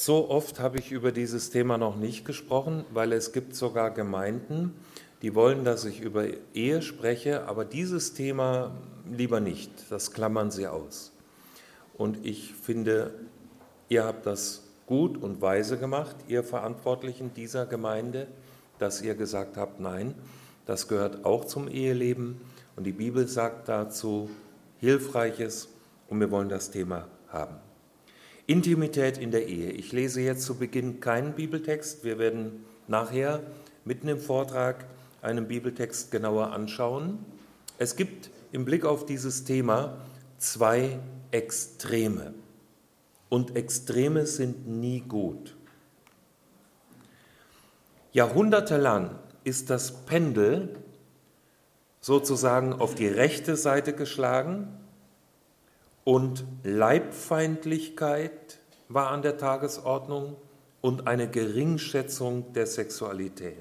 So oft habe ich über dieses Thema noch nicht gesprochen, weil es gibt sogar Gemeinden, die wollen, dass ich über Ehe spreche, aber dieses Thema lieber nicht, das klammern sie aus. Und ich finde, ihr habt das gut und weise gemacht, ihr Verantwortlichen dieser Gemeinde, dass ihr gesagt habt, nein, das gehört auch zum Eheleben und die Bibel sagt dazu Hilfreiches und wir wollen das Thema haben. Intimität in der Ehe. Ich lese jetzt zu Beginn keinen Bibeltext. Wir werden nachher mitten im Vortrag einen Bibeltext genauer anschauen. Es gibt im Blick auf dieses Thema zwei Extreme. Und Extreme sind nie gut. Jahrhundertelang ist das Pendel sozusagen auf die rechte Seite geschlagen und Leibfeindlichkeit war an der Tagesordnung und eine Geringschätzung der Sexualität.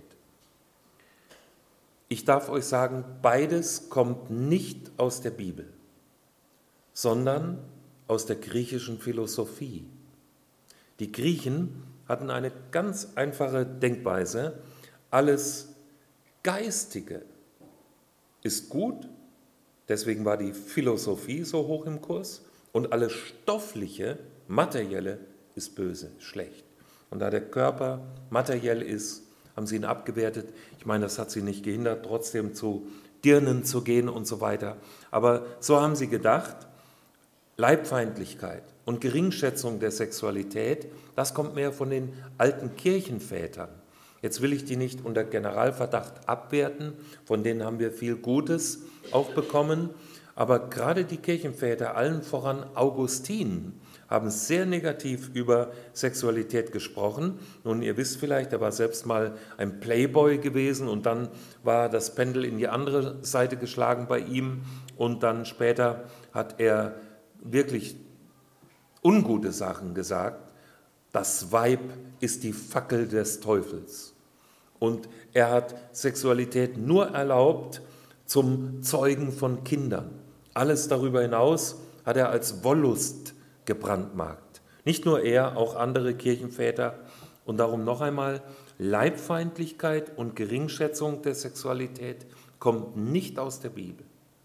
Ich darf euch sagen, beides kommt nicht aus der Bibel, sondern aus der griechischen Philosophie. Die Griechen hatten eine ganz einfache Denkweise. Alles Geistige ist gut, deswegen war die Philosophie so hoch im Kurs, und alles Stoffliche, Materielle ist böse, schlecht. Und da der Körper materiell ist, haben sie ihn abgewertet. Ich meine, das hat sie nicht gehindert, trotzdem zu Dirnen zu gehen und so weiter. Aber so haben sie gedacht, Leibfeindlichkeit und Geringschätzung der Sexualität, das kommt mehr von den alten Kirchenvätern. Jetzt will ich die nicht unter Generalverdacht abwerten, von denen haben wir viel Gutes auch bekommen, aber gerade die Kirchenväter, allen voran Augustin, haben sehr negativ über Sexualität gesprochen. Nun, ihr wisst vielleicht, er war selbst mal ein Playboy gewesen und dann war das Pendel in die andere Seite geschlagen bei ihm und dann später hat er wirklich ungute Sachen gesagt. Das Weib ist die Fackel des Teufels. Und er hat Sexualität nur erlaubt zum Zeugen von Kindern. Alles darüber hinaus hat er als Wollust gebrandmarkt. Nicht nur er, auch andere Kirchenväter. Und darum noch einmal, Leibfeindlichkeit und Geringschätzung der Sexualität kommt nicht aus der Bibel.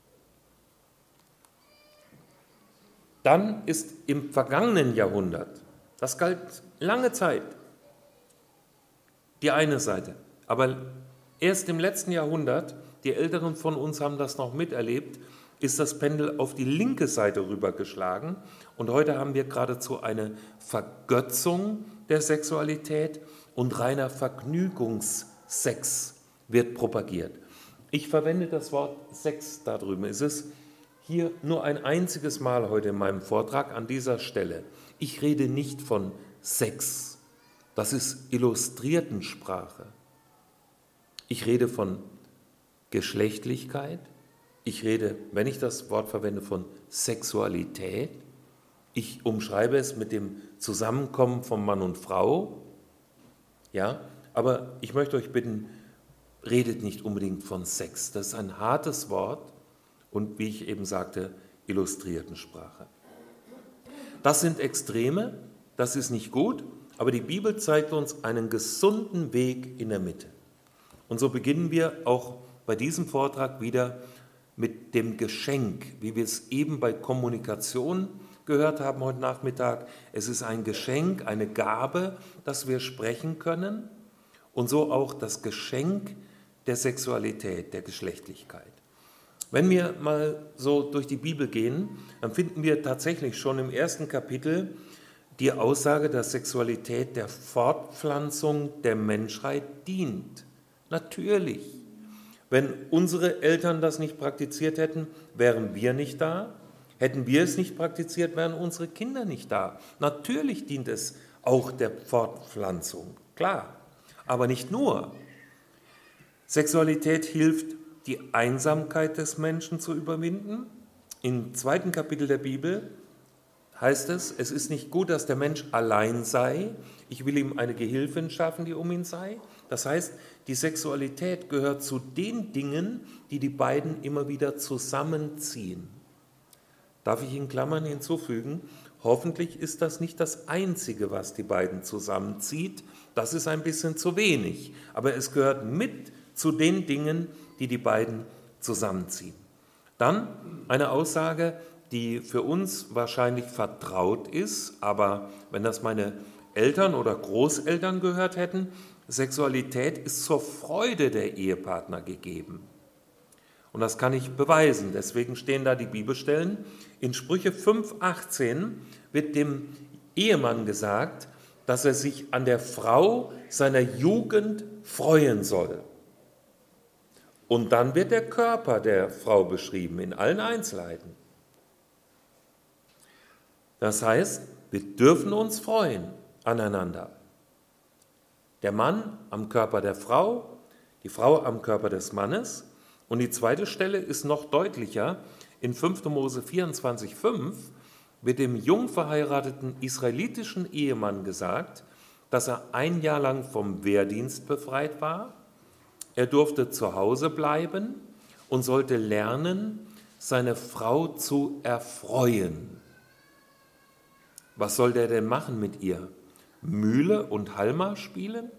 Dann ist im vergangenen Jahrhundert, das galt lange Zeit, die eine Seite. Aber erst im letzten Jahrhundert, die Älteren von uns haben das noch miterlebt, ist das Pendel auf die linke Seite rübergeschlagen. Und heute haben wir geradezu eine Vergötzung der Sexualität und reiner Vergnügungssex wird propagiert. Ich verwende das Wort Sex da drüben. Es ist hier nur ein einziges Mal heute in meinem Vortrag an dieser Stelle. Ich rede nicht von Sex. Das ist Illustriertensprache. Ich rede von Geschlechtlichkeit. Ich rede, wenn ich das Wort verwende, von Sexualität. Ich umschreibe es mit dem Zusammenkommen von Mann und Frau. Ja, aber ich möchte euch bitten, redet nicht unbedingt von Sex. Das ist ein hartes Wort und, wie ich eben sagte, Illustriertensprache. Das sind Extreme, das ist nicht gut, aber die Bibel zeigt uns einen gesunden Weg in der Mitte. Und so beginnen wir auch bei diesem Vortrag wieder mit dem Geschenk, wie wir es eben bei Kommunikation gehört haben heute Nachmittag. Es ist ein Geschenk, eine Gabe, dass wir sprechen können und so auch das Geschenk der Sexualität, der Geschlechtlichkeit. Wenn wir mal so durch die Bibel gehen, dann finden wir tatsächlich schon im ersten Kapitel die Aussage, dass Sexualität der Fortpflanzung der Menschheit dient. Natürlich. Wenn unsere Eltern das nicht praktiziert hätten, wären wir nicht da. Hätten wir es nicht praktiziert, wären unsere Kinder nicht da. Natürlich dient es auch der Fortpflanzung, klar. Aber nicht nur. Sexualität hilft, die Einsamkeit des Menschen zu überwinden. Im 2. Kapitel der Bibel heißt es, es ist nicht gut, dass der Mensch allein sei. Ich will ihm eine Gehilfin schaffen, die um ihn sei. Das heißt, die Sexualität gehört zu den Dingen, die die beiden immer wieder zusammenziehen. Darf ich in Klammern hinzufügen, hoffentlich ist das nicht das Einzige, was die beiden zusammenzieht. Das ist ein bisschen zu wenig, aber es gehört mit zu den Dingen, die die beiden zusammenziehen. Dann eine Aussage, die für uns wahrscheinlich vertraut ist, aber wenn das meine Eltern oder Großeltern gehört hätten, Sexualität ist zur Freude der Ehepartner gegeben. Und das kann ich beweisen, deswegen stehen da die Bibelstellen. In Sprüche 5,18 wird dem Ehemann gesagt, dass er sich an der Frau seiner Jugend freuen soll. Und dann wird der Körper der Frau beschrieben, in allen Einzelheiten. Das heißt, wir dürfen uns freuen aneinander. Der Mann am Körper der Frau, die Frau am Körper des Mannes. Und die zweite Stelle ist noch deutlicher. In 5. Mose 24,5 wird dem jung verheirateten israelitischen Ehemann gesagt, dass er ein Jahr lang vom Wehrdienst befreit war. Er durfte zu Hause bleiben und sollte lernen, seine Frau zu erfreuen. Was soll der denn machen mit ihr? Mühle und Halma spielen?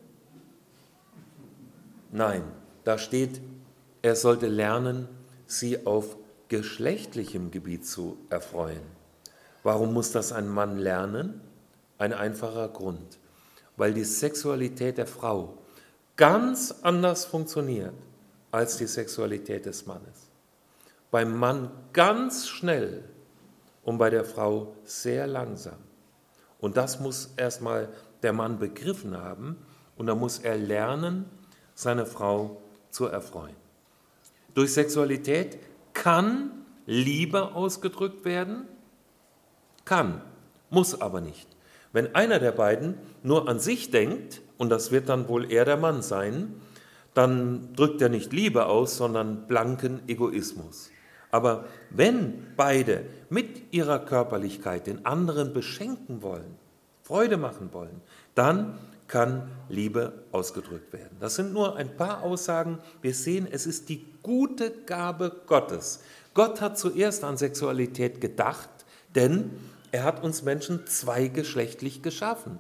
Nein, da steht, er sollte lernen, sie auf geschlechtlichem Gebiet zu erfreuen. Warum muss das ein Mann lernen? Ein einfacher Grund, weil die Sexualität der Frau ganz anders funktioniert als die Sexualität des Mannes. Beim Mann ganz schnell und bei der Frau sehr langsam. Und das muss erstmal der Mann begriffen haben und dann muss er lernen, seine Frau zu erfreuen. Durch Sexualität kann Liebe ausgedrückt werden, kann, muss aber nicht. Wenn einer der beiden nur an sich denkt, und das wird dann wohl eher der Mann sein, dann drückt er nicht Liebe aus, sondern blanken Egoismus. Aber wenn beide mit ihrer Körperlichkeit den anderen beschenken wollen, Freude machen wollen, dann kann Liebe ausgedrückt werden. Das sind nur ein paar Aussagen. Wir sehen, es ist die gute Gabe Gottes. Gott hat zuerst an Sexualität gedacht, denn er hat uns Menschen zweigeschlechtlich geschaffen.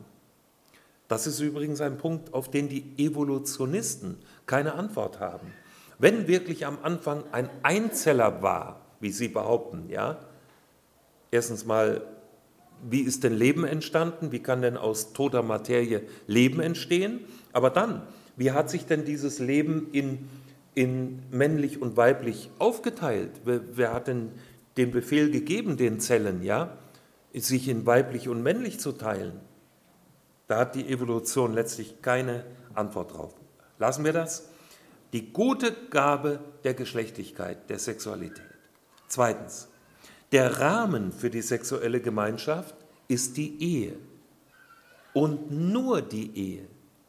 Das ist übrigens ein Punkt, auf den die Evolutionisten keine Antwort haben. Wenn wirklich am Anfang ein Einzeller war, wie sie behaupten, ja, erstens mal, wie ist denn Leben entstanden? Wie kann denn aus toter Materie Leben entstehen? Aber dann, wie hat sich denn dieses Leben in männlich und weiblich aufgeteilt? Wer hat denn den Befehl gegeben, den Zellen, ja, sich in weiblich und männlich zu teilen? Da hat die Evolution letztlich keine Antwort drauf. Lassen wir das. Die gute Gabe der Geschlechtlichkeit, der Sexualität. Zweitens, der Rahmen für die sexuelle Gemeinschaft ist die Ehe und nur die Ehe.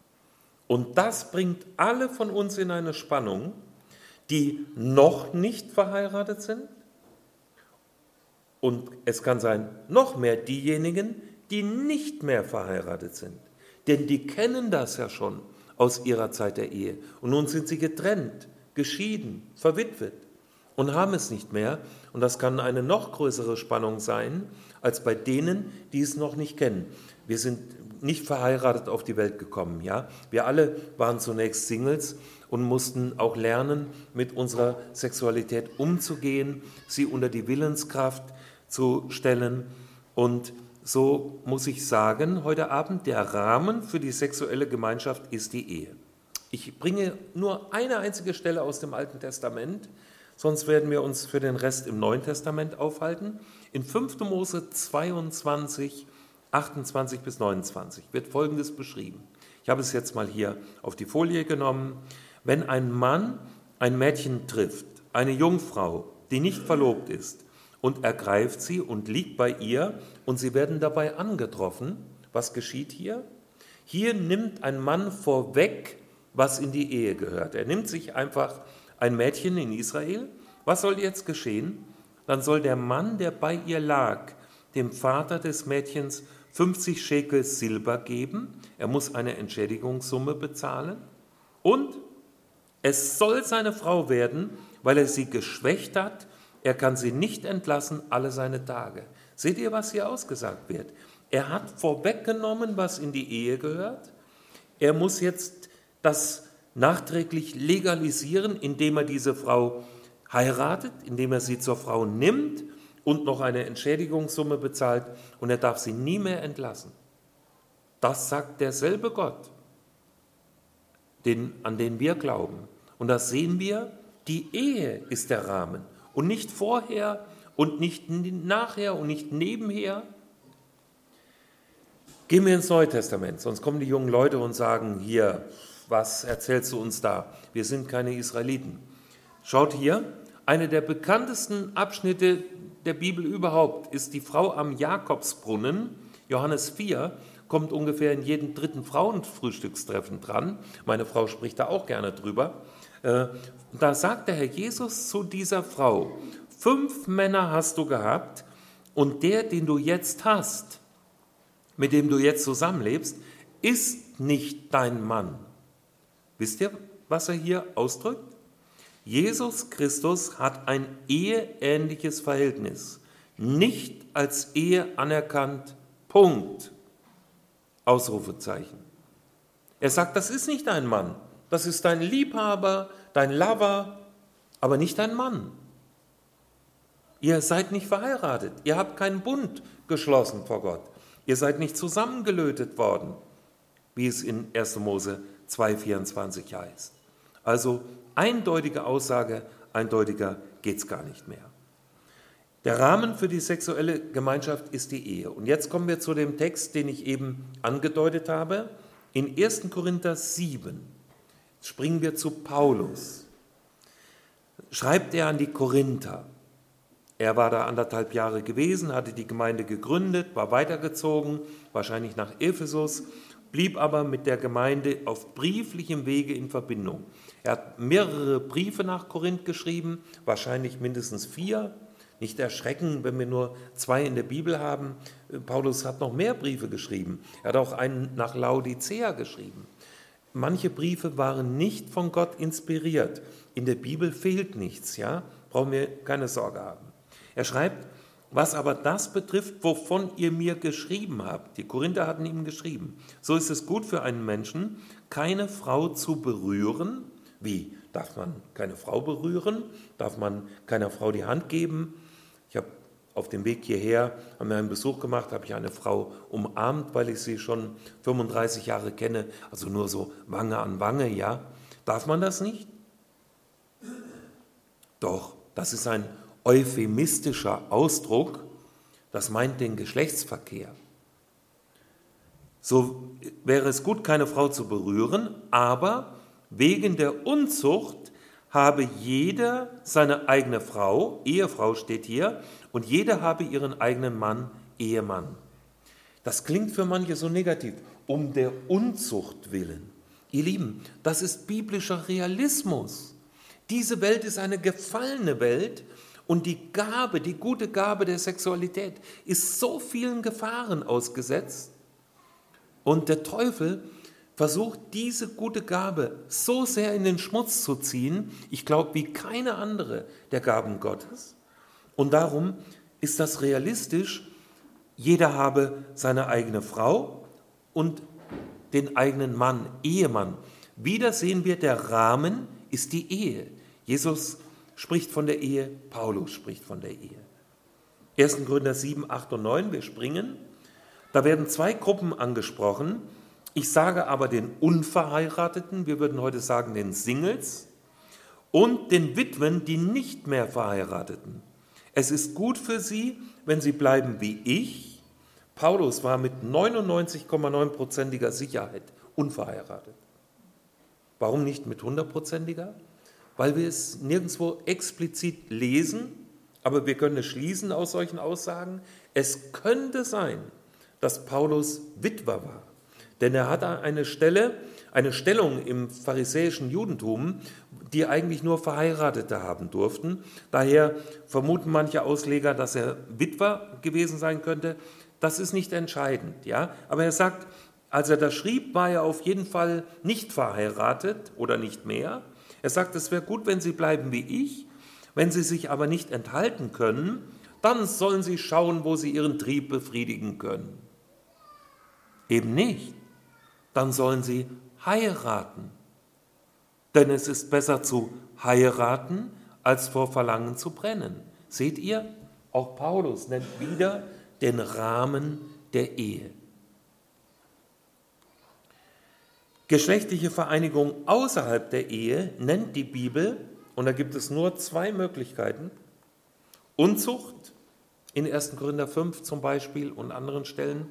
Und das bringt alle von uns in eine Spannung, die noch nicht verheiratet sind. Und es kann sein, noch mehr diejenigen, die nicht mehr verheiratet sind. Denn die kennen das ja schon aus ihrer Zeit der Ehe. Und nun sind sie getrennt, geschieden, verwitwet und haben es nicht mehr. Und das kann eine noch größere Spannung sein, als bei denen, die es noch nicht kennen. Wir sind nicht verheiratet auf die Welt gekommen. Ja? Wir alle waren zunächst Singles und mussten auch lernen, mit unserer Sexualität umzugehen, sie unter die Willenskraft zu stellen. Und so muss ich sagen, heute Abend, der Rahmen für die sexuelle Gemeinschaft ist die Ehe. Ich bringe nur eine einzige Stelle aus dem Alten Testament, sonst werden wir uns für den Rest im Neuen Testament aufhalten. In 5. Mose 22, 28 bis 29 wird Folgendes beschrieben. Ich habe es jetzt mal hier auf die Folie genommen. Wenn ein Mann ein Mädchen trifft, eine Jungfrau, die nicht verlobt ist, und ergreift sie und liegt bei ihr und sie werden dabei angetroffen. Was geschieht hier? Hier nimmt ein Mann vorweg, was in die Ehe gehört. Er nimmt sich einfach ein Mädchen in Israel. Was soll jetzt geschehen? Dann soll der Mann, der bei ihr lag, dem Vater des Mädchens 50 Schekel Silber geben. Er muss eine Entschädigungssumme bezahlen. Und es soll seine Frau werden, weil er sie geschwächt hat. Er kann sie nicht entlassen alle seine Tage. Seht ihr, was hier ausgesagt wird? Er hat vorweggenommen, was in die Ehe gehört. Er muss jetzt das nachträglich legalisieren, indem er diese Frau heiratet, indem er sie zur Frau nimmt und noch eine Entschädigungssumme bezahlt, und er darf sie nie mehr entlassen. Das sagt derselbe Gott, an den wir glauben. Und das sehen wir, die Ehe ist der Rahmen und nicht vorher und nicht nachher und nicht nebenher. Gehen wir ins Neue Testament, sonst kommen die jungen Leute und sagen, hier, was erzählst du uns da? Wir sind keine Israeliten. Schaut hier, einer der bekanntesten Abschnitte der Bibel überhaupt ist die Frau am Jakobsbrunnen, Johannes 4, kommt ungefähr in jedem dritten Frauenfrühstückstreffen dran. Meine Frau spricht da auch gerne drüber. Da sagt der Herr Jesus zu dieser Frau, 5 Männer hast du gehabt und der, den du jetzt hast, mit dem du jetzt zusammenlebst, ist nicht dein Mann. Wisst ihr, was er hier ausdrückt? Jesus Christus hat ein eheähnliches Verhältnis, nicht als Ehe anerkannt, Punkt. Ausrufezeichen. Er sagt, das ist nicht dein Mann, das ist dein Liebhaber, dein Lover, aber nicht dein Mann. Ihr seid nicht verheiratet, ihr habt keinen Bund geschlossen vor Gott, ihr seid nicht zusammengelötet worden, wie es in 1. Mose 2,24 heißt. Also eindeutige Aussage, eindeutiger geht es gar nicht mehr. Der Rahmen für die sexuelle Gemeinschaft ist die Ehe. Und jetzt kommen wir zu dem Text, den ich eben angedeutet habe. In 1. Korinther 7 springen wir zu Paulus. Schreibt er an die Korinther. Er war da 1,5 Jahre gewesen, hatte die Gemeinde gegründet, war weitergezogen, wahrscheinlich nach Ephesus, blieb aber mit der Gemeinde auf brieflichem Wege in Verbindung. Er hat mehrere Briefe nach Korinth geschrieben, wahrscheinlich mindestens 4. Nicht erschrecken, wenn wir nur 2 in der Bibel haben. Paulus hat noch mehr Briefe geschrieben. Er hat auch einen nach Laodicea geschrieben. Manche Briefe waren nicht von Gott inspiriert. In der Bibel fehlt nichts, ja? Brauchen wir keine Sorge haben. Er schreibt, was aber das betrifft, wovon ihr mir geschrieben habt. Die Korinther hatten ihm geschrieben. So ist es gut für einen Menschen, keine Frau zu berühren. Wie? Darf man keine Frau berühren? Darf man keiner Frau die Hand geben? Ich habe auf dem Weg hierher, haben wir einen Besuch gemacht, habe ich eine Frau umarmt, weil ich sie schon 35 Jahre kenne, also nur so Wange an Wange, ja. Darf man das nicht? Doch, das ist ein euphemistischer Ausdruck, das meint den Geschlechtsverkehr. So wäre es gut, keine Frau zu berühren, aber wegen der Unzucht habe jeder seine eigene Frau, Ehefrau steht hier, und jeder habe ihren eigenen Mann, Ehemann. Das klingt für manche so negativ, um der Unzucht willen. Ihr Lieben, das ist biblischer Realismus. Diese Welt ist eine gefallene Welt und die Gabe, die gute Gabe der Sexualität ist so vielen Gefahren ausgesetzt. Und der Teufel versucht, diese gute Gabe so sehr in den Schmutz zu ziehen, ich glaube, wie keine andere der Gaben Gottes. Und darum ist das realistisch, jeder habe seine eigene Frau und den eigenen Mann, Ehemann. Wieder sehen wir, der Rahmen ist die Ehe. Jesus spricht von der Ehe, Paulus spricht von der Ehe. 1. Korinther 7, 8 und 9, wir springen. Da werden 2 Gruppen angesprochen. Ich sage aber den Unverheirateten, wir würden heute sagen den Singles, und den Witwen, die nicht mehr Verheirateten. Es ist gut für sie, wenn sie bleiben wie ich. Paulus war mit 99,9%iger Sicherheit unverheiratet. Warum nicht mit 100%iger? Weil wir es nirgendwo explizit lesen, aber wir können es schließen aus solchen Aussagen. Es könnte sein, dass Paulus Witwer war. Denn er hatte eine Stellung im pharisäischen Judentum, die eigentlich nur Verheiratete haben durften. Daher vermuten manche Ausleger, dass er Witwer gewesen sein könnte. Das ist nicht entscheidend, ja. Aber er sagt, als er das schrieb, war er auf jeden Fall nicht verheiratet oder nicht mehr. Er sagt, es wäre gut, wenn sie bleiben wie ich. Wenn sie sich aber nicht enthalten können, Dann sollen sie schauen, wo sie ihren Trieb befriedigen können. Eben nicht. Dann sollen sie heiraten. Denn es ist besser zu heiraten, als vor Verlangen zu brennen. Seht ihr? Auch Paulus nennt wieder den Rahmen der Ehe. Geschlechtliche Vereinigung außerhalb der Ehe nennt die Bibel, und da gibt es nur zwei Möglichkeiten, Unzucht, in 1. Korinther 5 zum Beispiel und anderen Stellen.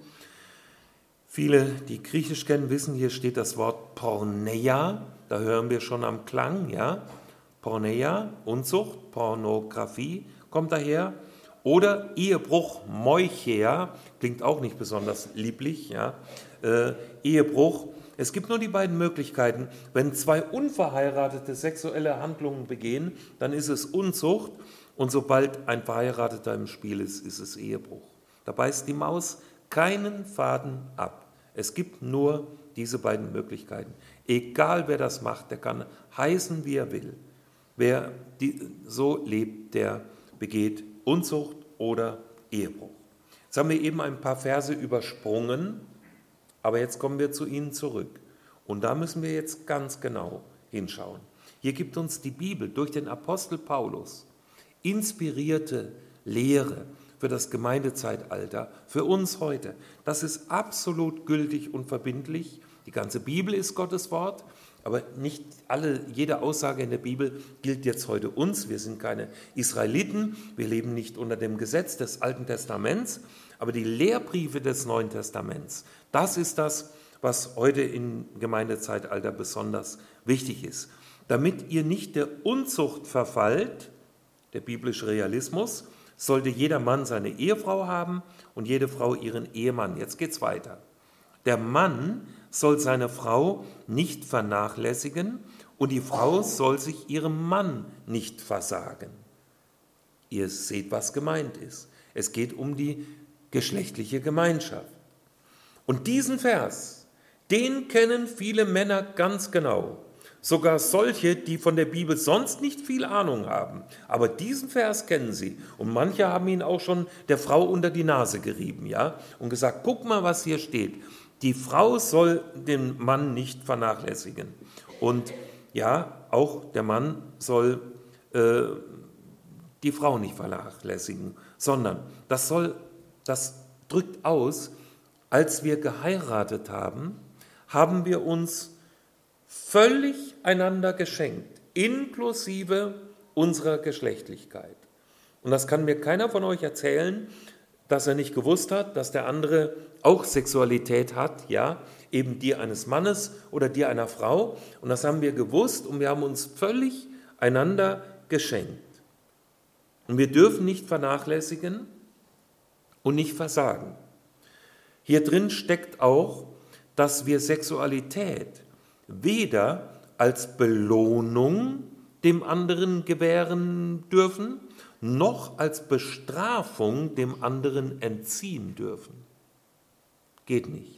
Viele, die Griechisch kennen, wissen, hier steht das Wort Porneia, da hören wir schon am Klang, ja. Porneia, Unzucht, Pornografie kommt daher. Oder Ehebruch, Moichea, klingt auch nicht besonders lieblich, ja. Ehebruch. Es gibt nur die beiden Möglichkeiten. Wenn zwei Unverheiratete sexuelle Handlungen begehen, dann ist es Unzucht. Und sobald ein Verheirateter im Spiel ist, ist es Ehebruch. Da beißt die Maus keinen Faden ab. Es gibt nur diese beiden Möglichkeiten. Egal wer das macht, der kann heißen, wie er will. Wer so lebt, der begeht Unzucht oder Ehebruch. Jetzt haben wir eben ein paar Verse übersprungen, aber jetzt kommen wir zu ihnen zurück. Und da müssen wir jetzt ganz genau hinschauen. Hier gibt uns die Bibel durch den Apostel Paulus inspirierte Lehre für das Gemeindezeitalter, für uns heute. Das ist absolut gültig und verbindlich. Die ganze Bibel ist Gottes Wort, aber nicht jede Aussage in der Bibel gilt jetzt heute uns. Wir sind keine Israeliten, wir leben nicht unter dem Gesetz des Alten Testaments, aber die Lehrbriefe des Neuen Testaments, das ist das, was heute im Gemeindezeitalter besonders wichtig ist. Damit ihr nicht der Unzucht verfallt, der biblische Realismus, sollte jeder Mann seine Ehefrau haben und jede Frau ihren Ehemann. Jetzt geht's weiter. Der Mann soll seine Frau nicht vernachlässigen und die Frau soll sich ihrem Mann nicht versagen. Ihr seht, was gemeint ist. Es geht um die geschlechtliche Gemeinschaft. Und diesen Vers, den kennen viele Männer ganz genau. Sogar solche, die von der Bibel sonst nicht viel Ahnung haben. Aber diesen Vers kennen sie. Und manche haben ihn auch schon der Frau unter die Nase gerieben, ja, und gesagt, guck mal, was hier steht. Die Frau soll den Mann nicht vernachlässigen. Und ja, auch der Mann soll die Frau nicht vernachlässigen, sondern das drückt aus, als wir geheiratet haben, haben wir uns völlig einander geschenkt, inklusive unserer Geschlechtlichkeit. Und das kann mir keiner von euch erzählen, dass er nicht gewusst hat, dass der andere auch Sexualität hat, ja, eben die eines Mannes oder die einer Frau. Und das haben wir gewusst und wir haben uns völlig einander geschenkt. Und wir dürfen nicht vernachlässigen und nicht versagen. Hier drin steckt auch, dass wir Sexualität weder als Belohnung dem anderen gewähren dürfen, noch als Bestrafung dem anderen entziehen dürfen. Geht nicht.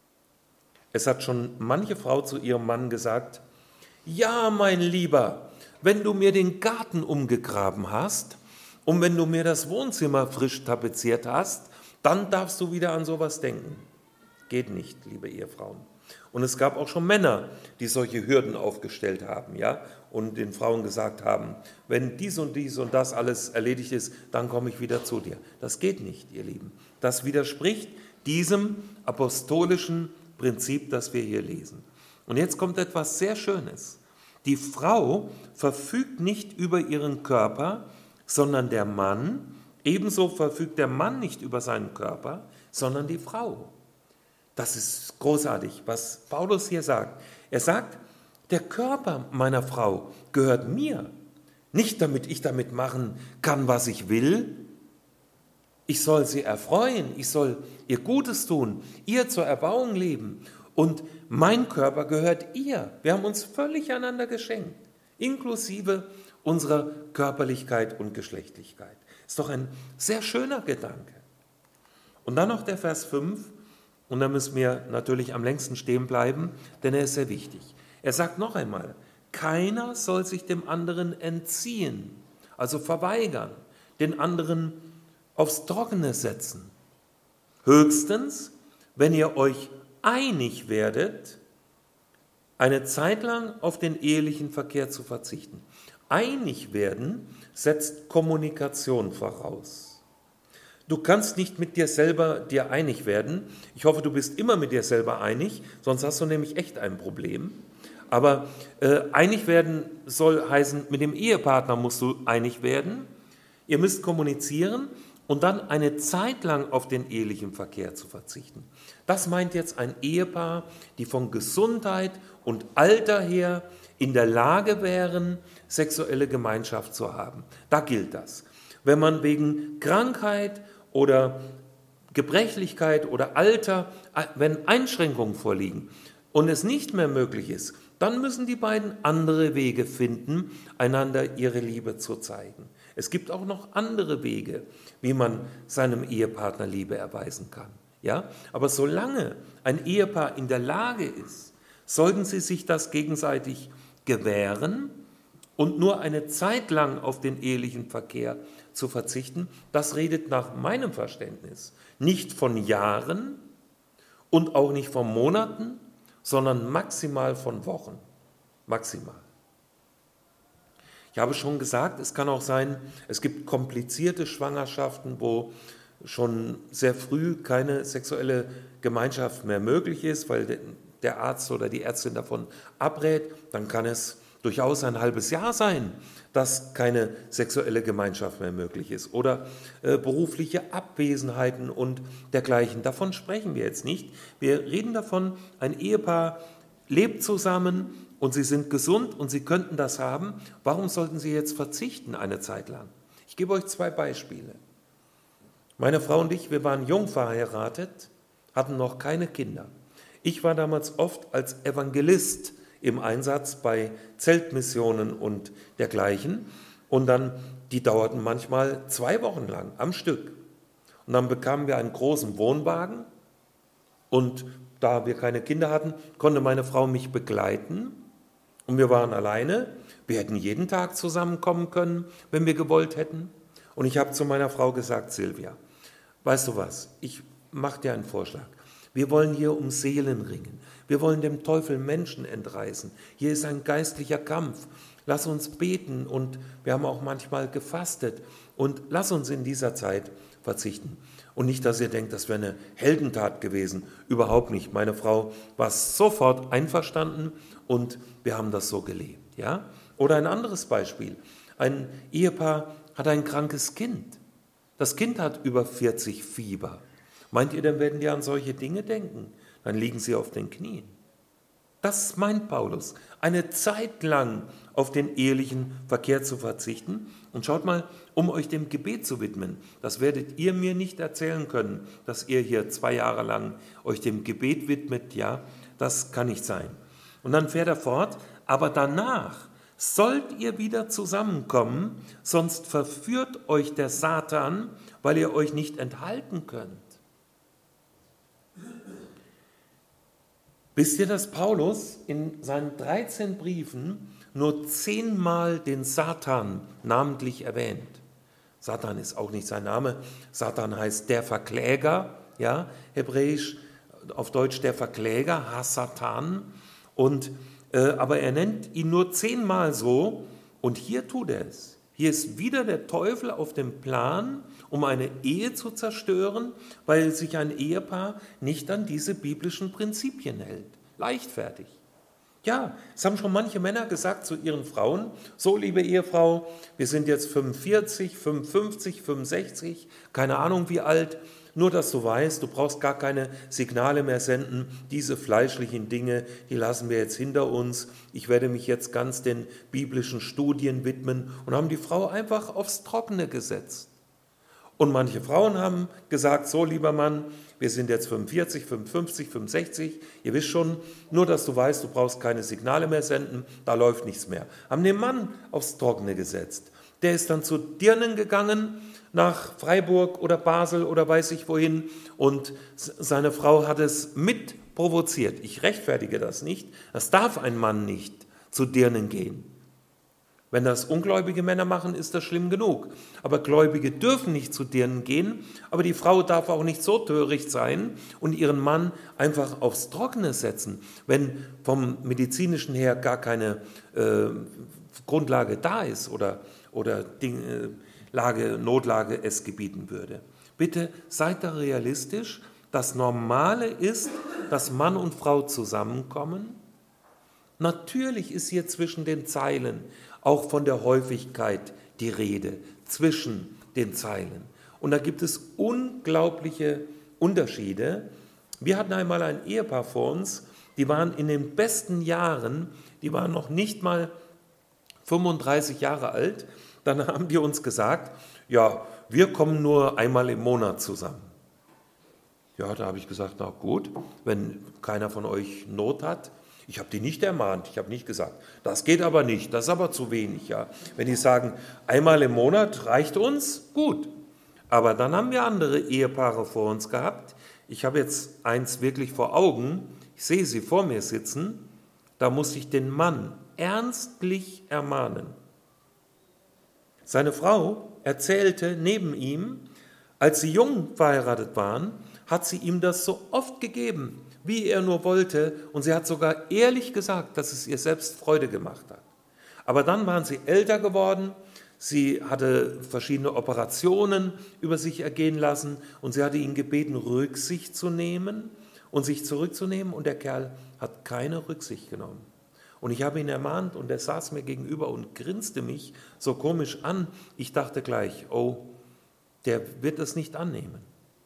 Es hat schon manche Frau zu ihrem Mann gesagt, ja, mein Lieber, wenn du mir den Garten umgegraben hast und wenn du mir das Wohnzimmer frisch tapeziert hast, dann darfst du wieder an sowas denken. Geht nicht, liebe Ehefrauen. Und es gab auch schon Männer, die solche Hürden aufgestellt haben, ja, und den Frauen gesagt haben, wenn dies und das alles erledigt ist, dann komme ich wieder zu dir. Das geht nicht, ihr Lieben. Das widerspricht diesem apostolischen Prinzip, das wir hier lesen. Und jetzt kommt etwas sehr Schönes. Die Frau verfügt nicht über ihren Körper, sondern der Mann. Ebenso verfügt der Mann nicht über seinen Körper, sondern die Frau. Das ist großartig, was Paulus hier sagt. Er sagt, der Körper meiner Frau gehört mir. Nicht damit ich damit machen kann, was ich will. Ich soll sie erfreuen, ich soll ihr Gutes tun, ihr zur Erbauung leben. Und mein Körper gehört ihr. Wir haben uns völlig einander geschenkt, inklusive unserer Körperlichkeit und Geschlechtlichkeit. Ist doch ein sehr schöner Gedanke. Und dann noch der Vers 5. Und da müssen wir natürlich am längsten stehen bleiben, denn er ist sehr wichtig. Er sagt noch einmal, keiner soll sich dem anderen entziehen, also verweigern, den anderen aufs Trockene setzen. Höchstens, wenn ihr euch einig werdet, eine Zeit lang auf den ehelichen Verkehr zu verzichten. Einig werden setzt Kommunikation voraus. Du kannst nicht mit dir selber dir einig werden. Ich hoffe, du bist immer mit dir selber einig, sonst hast du nämlich echt ein Problem. Aber einig werden soll heißen, mit dem Ehepartner musst du einig werden. Ihr müsst kommunizieren und dann eine Zeit lang auf den ehelichen Verkehr zu verzichten. Das meint jetzt ein Ehepaar, die von Gesundheit und Alter her in der Lage wären, sexuelle Gemeinschaft zu haben. Da gilt das. Wenn man wegen Krankheit oder Gebrechlichkeit oder Alter, wenn Einschränkungen vorliegen und es nicht mehr möglich ist, dann müssen die beiden andere Wege finden, einander ihre Liebe zu zeigen. Es gibt auch noch andere Wege, wie man seinem Ehepartner Liebe erweisen kann. Ja? Aber solange ein Ehepaar in der Lage ist, sollten sie sich das gegenseitig gewähren und nur eine Zeit lang auf den ehelichen Verkehr zu verzichten, das redet nach meinem Verständnis nicht von Jahren und auch nicht von Monaten, sondern maximal von Wochen. Maximal. Ich habe schon gesagt, es kann auch sein, es gibt komplizierte Schwangerschaften, wo schon sehr früh keine sexuelle Gemeinschaft mehr möglich ist, weil der Arzt oder die Ärztin davon abrät. Dann kann es durchaus ein halbes Jahr sein, dass keine sexuelle Gemeinschaft mehr möglich ist. Oder berufliche Abwesenheiten und dergleichen. Davon sprechen wir jetzt nicht. Wir reden davon, ein Ehepaar lebt zusammen und sie sind gesund und sie könnten das haben. Warum sollten sie jetzt verzichten eine Zeit lang? Ich gebe euch 2 Beispiele. Meine Frau und ich, wir waren jung verheiratet, hatten noch keine Kinder. Ich war damals oft als Evangelist im Einsatz bei Zeltmissionen und dergleichen. Und dann, die dauerten manchmal 2 Wochen lang am Stück. Und dann bekamen wir einen großen Wohnwagen und da wir keine Kinder hatten, konnte meine Frau mich begleiten und wir waren alleine. Wir hätten jeden Tag zusammenkommen können, wenn wir gewollt hätten. Und ich habe zu meiner Frau gesagt, Silvia, weißt du was, ich mache dir einen Vorschlag. Wir wollen hier um Seelen ringen. Wir wollen dem Teufel Menschen entreißen. Hier ist ein geistlicher Kampf. Lass uns beten und wir haben auch manchmal gefastet. Und lass uns in dieser Zeit verzichten. Und nicht, dass ihr denkt, das wäre eine Heldentat gewesen. Überhaupt nicht. Meine Frau war sofort einverstanden und wir haben das so gelebt. Ja? Oder ein anderes Beispiel. Ein Ehepaar hat ein krankes Kind. Das Kind hat über 40 Fieber. Meint ihr, dann werden die an solche Dinge denken? Dann liegen sie auf den Knien. Das meint Paulus, eine Zeit lang auf den ehelichen Verkehr zu verzichten. Und schaut mal, um euch dem Gebet zu widmen, das werdet ihr mir nicht erzählen können, dass ihr hier 2 Jahre lang euch dem Gebet widmet. Ja, das kann nicht sein. Und dann fährt er fort, aber danach sollt ihr wieder zusammenkommen, sonst verführt euch der Satan, weil ihr euch nicht enthalten könnt. Wisst ihr, dass Paulus in seinen 13 Briefen nur 10-mal den Satan namentlich erwähnt? Satan ist auch nicht sein Name. Satan heißt der Verkläger, ja, hebräisch, auf Deutsch der Verkläger, Hasatan. Aber er nennt ihn nur 10-mal so und hier tut er es. Hier ist wieder der Teufel auf dem Plan, um eine Ehe zu zerstören, weil sich ein Ehepaar nicht an diese biblischen Prinzipien hält. Leichtfertig. Ja, es haben schon manche Männer gesagt zu ihren Frauen, so liebe Ehefrau, wir sind jetzt 45, 55, 65, keine Ahnung wie alt, nur dass du weißt, du brauchst gar keine Signale mehr senden, diese fleischlichen Dinge, die lassen wir jetzt hinter uns, ich werde mich jetzt ganz den biblischen Studien widmen und haben die Frau einfach aufs Trockene gesetzt. Und manche Frauen haben gesagt, so lieber Mann, wir sind jetzt 45, 55, 65, ihr wisst schon, nur dass du weißt, du brauchst keine Signale mehr senden, da läuft nichts mehr. Haben den Mann aufs Trockene gesetzt. Der ist dann zu Dirnen gegangen, nach Freiburg oder Basel oder weiß ich wohin und seine Frau hat es mit provoziert. Ich rechtfertige das nicht, das darf ein Mann nicht zu Dirnen gehen. Wenn das ungläubige Männer machen, ist das schlimm genug. Aber Gläubige dürfen nicht zu denen gehen, aber die Frau darf auch nicht so töricht sein und ihren Mann einfach aufs Trockene setzen, wenn vom medizinischen her gar keine Grundlage da ist oder Notlage es gebieten würde. Bitte seid da realistisch. Das Normale ist, dass Mann und Frau zusammenkommen. Natürlich ist hier zwischen den Zeilen auch von der Häufigkeit die Rede, zwischen den Zeilen. Und da gibt es unglaubliche Unterschiede. Wir hatten einmal ein Ehepaar vor uns, die waren in den besten Jahren, die waren noch nicht mal 35 Jahre alt. Dann haben die uns gesagt, ja, wir kommen nur einmal im Monat zusammen. Ja, da habe ich gesagt, na gut, wenn keiner von euch Not hat. Ich habe die nicht ermahnt, ich habe nicht gesagt, das geht aber nicht, das ist aber zu wenig. Ja. Wenn die sagen, einmal im Monat reicht uns, gut. Aber dann haben wir andere Ehepaare vor uns gehabt. Ich habe jetzt eins wirklich vor Augen, ich sehe sie vor mir sitzen, da muss ich den Mann ernstlich ermahnen. Seine Frau erzählte neben ihm, als sie jung verheiratet waren, hat sie ihm das so oft gegeben, wie er nur wollte, und sie hat sogar ehrlich gesagt, dass es ihr selbst Freude gemacht hat. Aber dann waren sie älter geworden, sie hatte verschiedene Operationen über sich ergehen lassen und sie hatte ihn gebeten, Rücksicht zu nehmen und sich zurückzunehmen, und der Kerl hat keine Rücksicht genommen. Und ich habe ihn ermahnt und er saß mir gegenüber und grinste mich so komisch an. Ich dachte gleich, oh, der wird es nicht annehmen.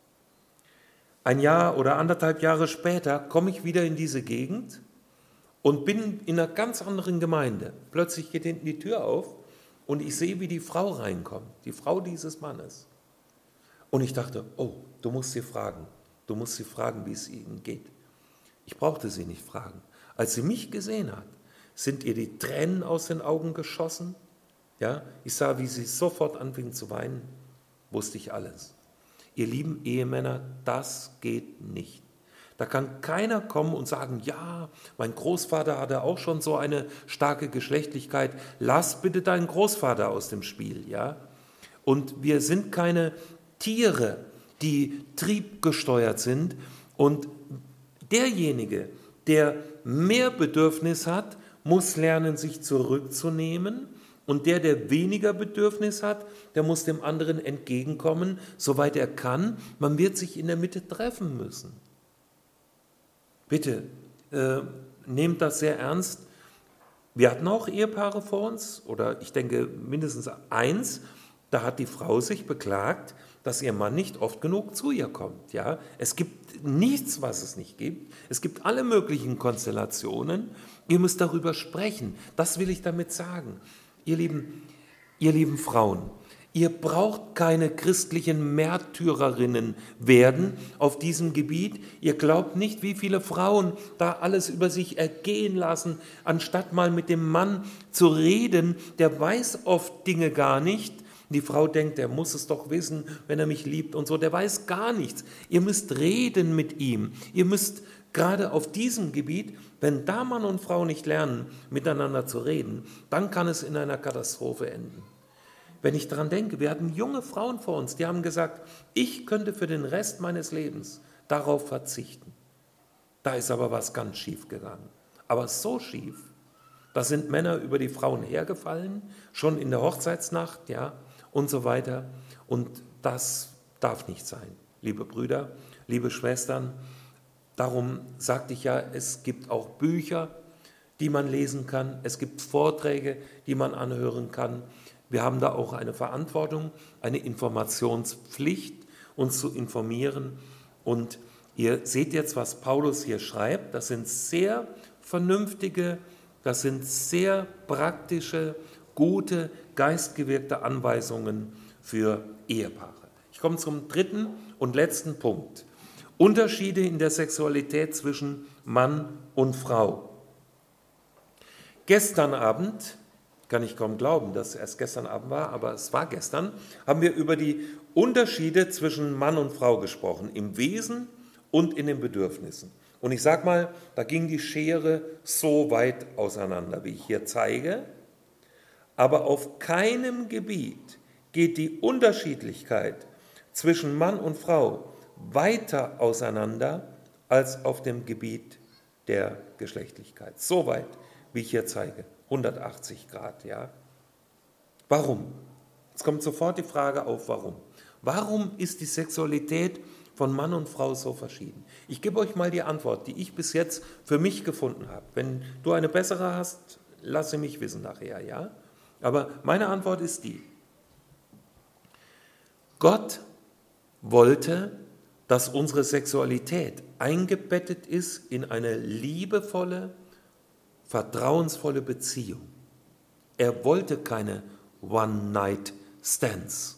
Ein Jahr oder 1,5 Jahre später komme ich wieder in diese Gegend und bin in einer ganz anderen Gemeinde. Plötzlich geht hinten die Tür auf und ich sehe, wie die Frau reinkommt, die Frau dieses Mannes. Und ich dachte, oh, du musst sie fragen, wie es ihnen geht. Ich brauchte sie nicht fragen. Als sie mich gesehen hat, sind ihr die Tränen aus den Augen geschossen. Ja, ich sah, wie sie sofort anfing zu weinen, wusste ich alles. Ihr lieben Ehemänner, das geht nicht. Da kann keiner kommen und sagen, ja, mein Großvater hatte auch schon so eine starke Geschlechtlichkeit. Lass bitte deinen Großvater aus dem Spiel, ja. Und wir sind keine Tiere, die triebgesteuert sind. Und derjenige, der mehr Bedürfnis hat, muss lernen, sich zurückzunehmen. Und der weniger Bedürfnis hat, der muss dem anderen entgegenkommen, soweit er kann. Man wird sich in der Mitte treffen müssen. Bitte, nehmt das sehr ernst. Wir hatten auch Ehepaare vor uns, oder ich denke mindestens eins, da hat die Frau sich beklagt, dass ihr Mann nicht oft genug zu ihr kommt. Ja? Es gibt nichts, was es nicht gibt. Es gibt alle möglichen Konstellationen. Ihr müsst darüber sprechen. Das will ich damit sagen. Ihr lieben Frauen, ihr braucht keine christlichen Märtyrerinnen werden auf diesem Gebiet. Ihr glaubt nicht, wie viele Frauen da alles über sich ergehen lassen, anstatt mal mit dem Mann zu reden. Der weiß oft Dinge gar nicht. Die Frau denkt, er muss es doch wissen, wenn er mich liebt und so. Der weiß gar nichts. Ihr müsst reden mit ihm. Ihr müsst gerade auf diesem Gebiet, wenn da Mann und Frau nicht lernen, miteinander zu reden, dann kann es in einer Katastrophe enden. Wenn ich daran denke, wir hatten junge Frauen vor uns, die haben gesagt, ich könnte für den Rest meines Lebens darauf verzichten. Da ist aber was ganz schief gegangen. Aber so schief, da sind Männer über die Frauen hergefallen, schon in der Hochzeitsnacht, ja, und so weiter. Und das darf nicht sein, liebe Brüder, liebe Schwestern. Darum sagte ich ja, es gibt auch Bücher, die man lesen kann. Es gibt Vorträge, die man anhören kann. Wir haben da auch eine Verantwortung, eine Informationspflicht, uns zu informieren. Und ihr seht jetzt, was Paulus hier schreibt. Das sind sehr vernünftige, das sind sehr praktische, gute, geistgewirkte Anweisungen für Ehepaare. Ich komme zum dritten und letzten Punkt. Unterschiede in der Sexualität zwischen Mann und Frau. Gestern Abend, kann ich kaum glauben, dass es erst gestern Abend war, aber es war gestern, haben wir über die Unterschiede zwischen Mann und Frau gesprochen, im Wesen und in den Bedürfnissen. Und ich sage mal, da ging die Schere so weit auseinander, wie ich hier zeige. aber auf keinem Gebiet geht die Unterschiedlichkeit zwischen Mann und Frau weiter auseinander als auf dem Gebiet der Geschlechtlichkeit. Soweit, wie ich hier zeige, 180 Grad. Ja. Warum? Jetzt kommt sofort die Frage auf, warum? Warum ist die Sexualität von Mann und Frau so verschieden? Ich gebe euch mal die Antwort, die ich bis jetzt für mich gefunden habe. Wenn du eine bessere hast, lasse mich wissen nachher, ja? Aber meine Antwort ist die: Gott wollte, dass unsere Sexualität eingebettet ist in eine liebevolle, vertrauensvolle Beziehung. Er wollte keine One-Night-Stands,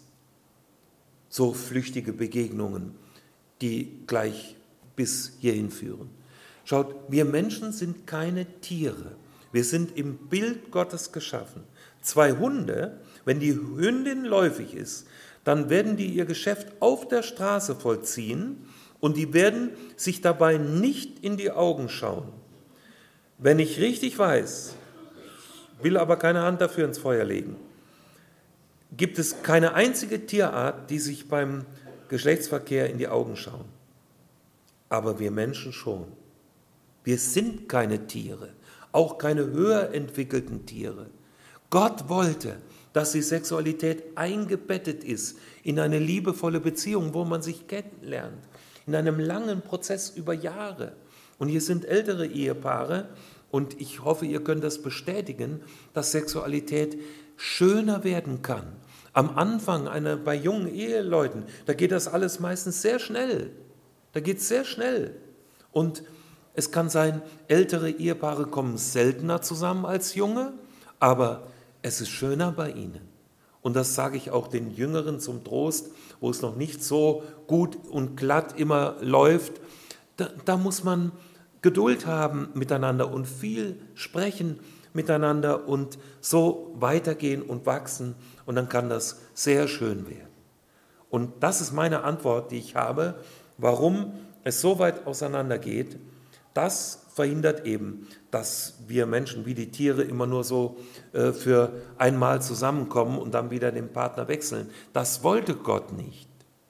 so flüchtige Begegnungen, die gleich bis hierhin führen. Schaut, wir Menschen sind keine Tiere. Wir sind im Bild Gottes geschaffen. 2 Hunde, wenn die Hündin läufig ist, dann werden die ihr Geschäft auf der Straße vollziehen und die werden sich dabei nicht in die Augen schauen. Wenn ich richtig weiß, will aber keine Hand dafür ins Feuer legen, gibt es keine einzige Tierart, die sich beim Geschlechtsverkehr in die Augen schauen. Aber wir Menschen schon. Wir sind keine Tiere, auch keine höher entwickelten Tiere. Gott wollte, dass die Sexualität eingebettet ist in eine liebevolle Beziehung, wo man sich kennenlernt, in einem langen Prozess über Jahre. Und hier sind ältere Ehepaare, und ich hoffe, ihr könnt das bestätigen, dass Sexualität schöner werden kann. Am Anfang bei jungen Eheleuten, da geht das alles meistens sehr schnell. Da geht es sehr schnell. Und es kann sein, ältere Ehepaare kommen seltener zusammen als junge, aber es ist schöner bei ihnen. Und das sage ich auch den Jüngeren zum Trost, wo es noch nicht so gut und glatt immer läuft. Da muss man Geduld haben miteinander und viel sprechen miteinander und so weitergehen und wachsen. Und dann kann das sehr schön werden. Und das ist meine Antwort, die ich habe, warum es so weit auseinandergeht. Das verhindert eben, dass wir Menschen wie die Tiere immer nur so für einmal zusammenkommen und dann wieder den Partner wechseln. Das wollte Gott nicht.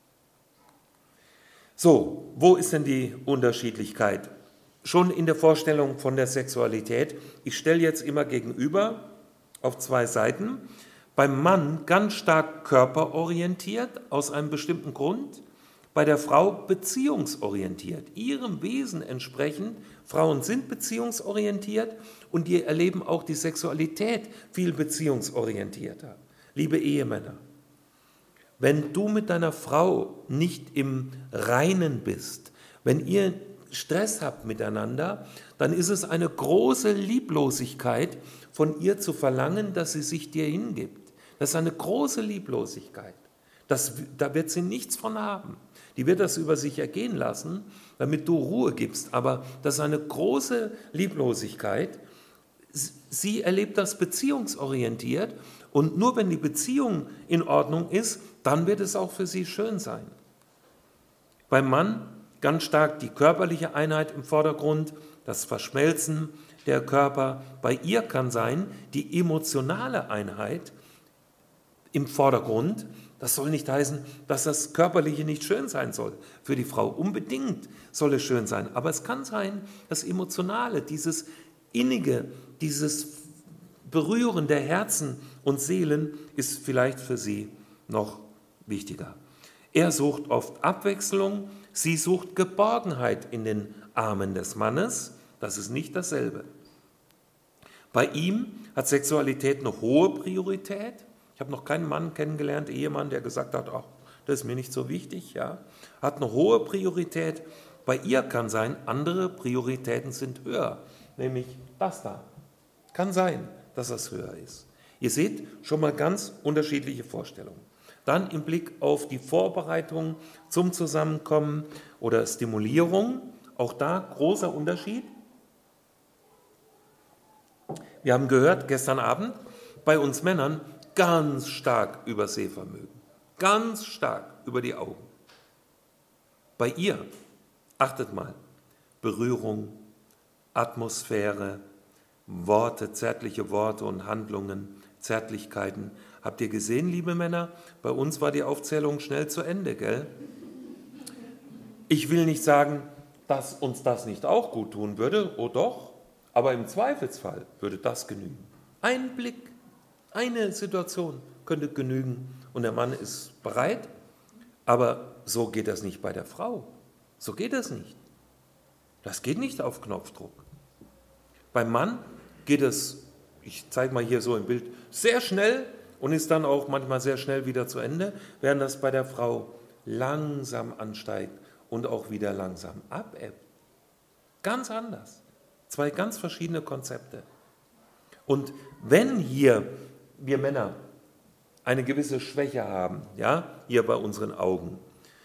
So, wo ist denn die Unterschiedlichkeit? Schon in der Vorstellung von der Sexualität. Ich stelle jetzt immer gegenüber auf 2 Seiten. Beim Mann ganz stark körperorientiert aus einem bestimmten Grund, bei der Frau beziehungsorientiert, ihrem Wesen entsprechend. Frauen sind beziehungsorientiert und die erleben auch die Sexualität viel beziehungsorientierter. Liebe Ehemänner, wenn du mit deiner Frau nicht im Reinen bist, wenn ihr Stress habt miteinander, dann ist es eine große Lieblosigkeit, von ihr zu verlangen, dass sie sich dir hingibt. Das ist eine große Lieblosigkeit. Da wird sie nichts von haben. Die wird das über sich ergehen lassen, damit du Ruhe gibst. Aber das ist eine große Lieblosigkeit. Sie erlebt das beziehungsorientiert und nur wenn die Beziehung in Ordnung ist, dann wird es auch für sie schön sein. Beim Mann ganz stark die körperliche Einheit im Vordergrund, das Verschmelzen der Körper. Bei ihr kann sein die emotionale Einheit im Vordergrund. Das soll nicht heißen, dass das Körperliche nicht schön sein soll. Für die Frau unbedingt soll es schön sein. Aber es kann sein, das Emotionale, dieses Innige, dieses Berühren der Herzen und Seelen ist vielleicht für sie noch wichtiger. Er sucht oft Abwechslung, sie sucht Geborgenheit in den Armen des Mannes. Das ist nicht dasselbe. Bei ihm hat Sexualität eine hohe Priorität. Ich habe noch keinen Mann kennengelernt, Ehemann, der gesagt hat, ach, das ist mir nicht so wichtig. Ja. Hat eine hohe Priorität. Bei ihr kann sein, andere Prioritäten sind höher, nämlich das da. Kann sein, dass das höher ist. Ihr seht schon mal ganz unterschiedliche Vorstellungen. Dann im Blick auf die Vorbereitung zum Zusammenkommen oder Stimulierung, auch da großer Unterschied. Wir haben gehört gestern Abend bei uns Männern ganz stark über Sehvermögen, ganz stark über die Augen. Bei ihr, achtet mal, Berührung, Atmosphäre, Worte, zärtliche Worte und Handlungen, Zärtlichkeiten. Habt ihr gesehen, liebe Männer? Bei uns war die Aufzählung schnell zu Ende, gell? Ich will nicht sagen, dass uns das nicht auch gut tun würde, oh doch, aber im Zweifelsfall würde das genügen. Ein Blick, eine Situation könnte genügen und der Mann ist bereit, aber so geht das nicht bei der Frau. So geht das nicht. Das geht nicht auf Knopfdruck. Beim Mann geht es, ich zeige mal hier so im Bild, sehr schnell und ist dann auch manchmal sehr schnell wieder zu Ende, während das bei der Frau langsam ansteigt und auch wieder langsam abebbt. Ganz anders. Zwei ganz verschiedene Konzepte. Und wenn hier wir Männer eine gewisse Schwäche haben, ja, hier bei unseren Augen,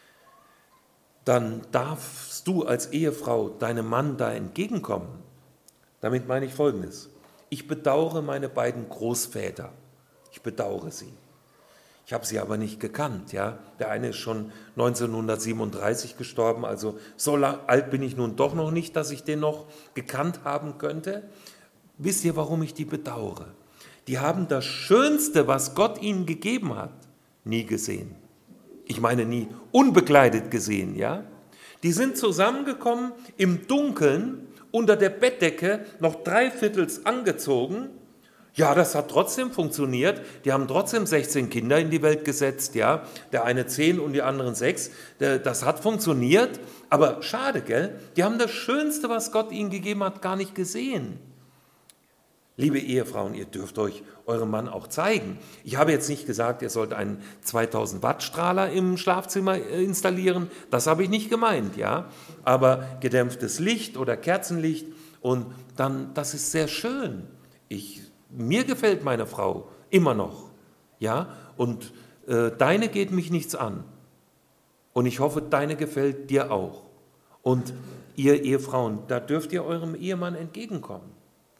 dann darfst du als Ehefrau deinem Mann da entgegenkommen. Damit meine ich Folgendes. Ich bedauere meine beiden Großväter. Ich bedauere sie. Ich habe sie aber nicht gekannt. Ja? Der eine ist schon 1937 gestorben, also so alt bin ich nun doch noch nicht, dass ich den noch gekannt haben könnte. Wisst ihr, warum ich die bedauere? Die haben das Schönste, was Gott ihnen gegeben hat, nie gesehen. Ich meine nie unbekleidet gesehen. Ja? Die sind zusammengekommen im Dunkeln, unter der Bettdecke, noch dreiviertels angezogen. Ja, das hat trotzdem funktioniert. Die haben trotzdem 16 Kinder in die Welt gesetzt, ja. Der eine 10 und die anderen 6. Das hat funktioniert. Aber schade, gell? Die haben das Schönste, was Gott ihnen gegeben hat, gar nicht gesehen. Liebe Ehefrauen, ihr dürft euch eurem Mann auch zeigen. Ich habe jetzt nicht gesagt, ihr sollt einen 2000 Watt Strahler im Schlafzimmer installieren. Das habe ich nicht gemeint, ja. Aber gedämpftes Licht oder Kerzenlicht und dann, das ist sehr schön. Mir gefällt meine Frau immer noch, ja, und deine geht mich nichts an. Und ich hoffe, deine gefällt dir auch. Und ihr Ehefrauen, da dürft ihr eurem Ehemann entgegenkommen.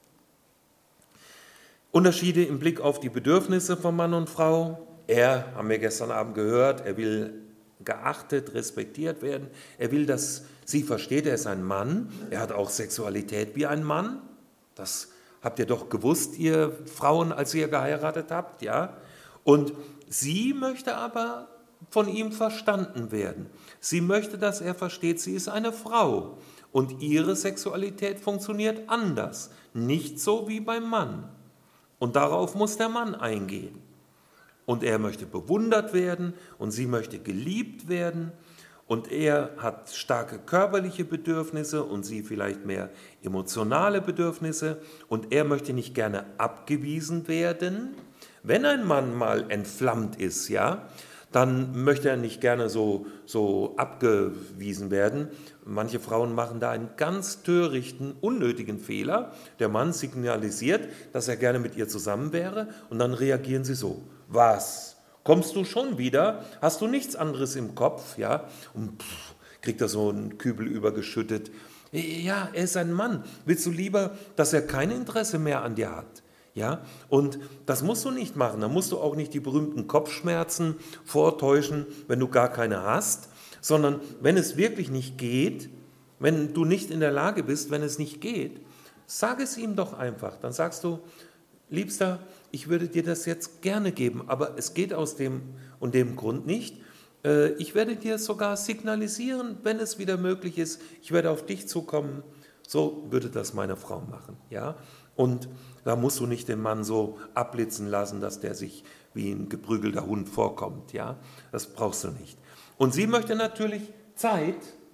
Unterschiede im Blick auf die Bedürfnisse von Mann und Frau. Er, haben wir gestern Abend gehört, er will geachtet, respektiert werden. Er will, dass sie versteht, er ist ein Mann. Er hat auch Sexualität wie ein Mann. Das habt ihr doch gewusst, ihr Frauen, als ihr geheiratet habt, ja? Und sie möchte aber von ihm verstanden werden. Sie möchte, dass er versteht, sie ist eine Frau. Und ihre Sexualität funktioniert anders. Nicht so wie beim Mann. Und darauf muss der Mann eingehen. Und er möchte bewundert werden und sie möchte geliebt werden. Und er hat starke körperliche Bedürfnisse und sie vielleicht mehr emotionale Bedürfnisse. Und er möchte nicht gerne abgewiesen werden. Wenn ein Mann mal entflammt ist, ja, dann möchte er nicht gerne so abgewiesen werden. Manche Frauen machen da einen ganz törichten, unnötigen Fehler. Der Mann signalisiert, dass er gerne mit ihr zusammen wäre und dann reagieren sie so. Was? Kommst du schon wieder? Hast du nichts anderes im Kopf? Ja? Und kriegt er so einen Kübel übergeschüttet. Ja, er ist ein Mann. Willst du lieber, dass er kein Interesse mehr an dir hat? Ja, und das musst du nicht machen. Da musst du auch nicht die berühmten Kopfschmerzen vortäuschen, wenn du gar keine hast, sondern wenn es wirklich nicht geht, wenn du nicht in der Lage bist, wenn es nicht geht, sag es ihm doch einfach. Dann sagst du, Liebster, ich würde dir das jetzt gerne geben, aber es geht aus dem und dem Grund nicht. Ich werde dir sogar signalisieren, wenn es wieder möglich ist, ich werde auf dich zukommen. So würde das meine Frau machen, ja. Und da musst du nicht den Mann so abblitzen lassen, dass der sich wie ein geprügelter Hund vorkommt. Ja? Das brauchst du nicht. Und sie möchte natürlich Zeit,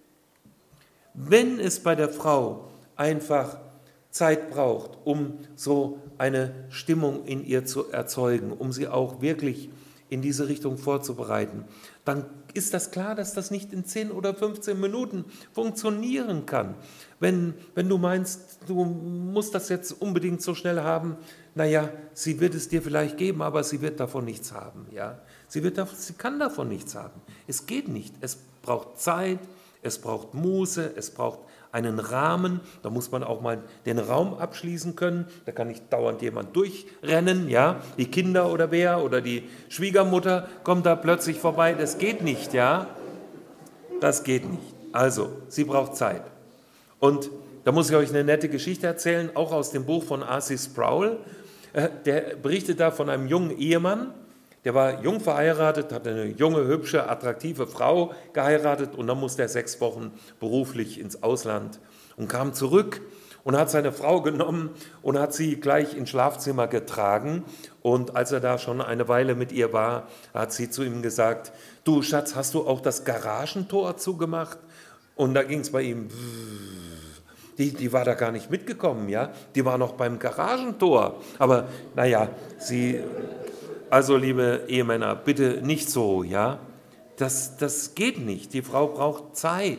wenn es bei der Frau einfach Zeit braucht, um so eine Stimmung in ihr zu erzeugen, um sie auch wirklich in diese Richtung vorzubereiten, dann ist das klar, dass das nicht in 10 oder 15 Minuten funktionieren kann. Wenn du meinst, du musst das jetzt unbedingt so schnell haben, naja, sie wird es dir vielleicht geben, aber sie wird davon nichts haben. Ja? Sie kann davon nichts haben. Es geht nicht. Es braucht Zeit, es braucht Muße, es braucht einen Rahmen. Da muss man auch mal den Raum abschließen können. Da kann nicht dauernd jemand durchrennen. Ja? Die Kinder oder wer oder die Schwiegermutter kommt da plötzlich vorbei. Das geht nicht. Ja? Das geht nicht. Also, sie braucht Zeit. Und da muss ich euch eine nette Geschichte erzählen, auch aus dem Buch von R.C. Sproul. Der berichtet da von einem jungen Ehemann, der war jung verheiratet, hatte eine junge, hübsche, attraktive Frau geheiratet und dann musste er 6 Wochen beruflich ins Ausland und kam zurück und hat seine Frau genommen und hat sie gleich ins Schlafzimmer getragen. Und als er da schon eine Weile mit ihr war, hat sie zu ihm gesagt, du Schatz, hast du auch das Garagentor zugemacht? Und da ging es bei ihm, die war da gar nicht mitgekommen, ja, die war noch beim Garagentor. Aber naja, also liebe Ehemänner, bitte nicht so, ja, das geht nicht, die Frau braucht Zeit.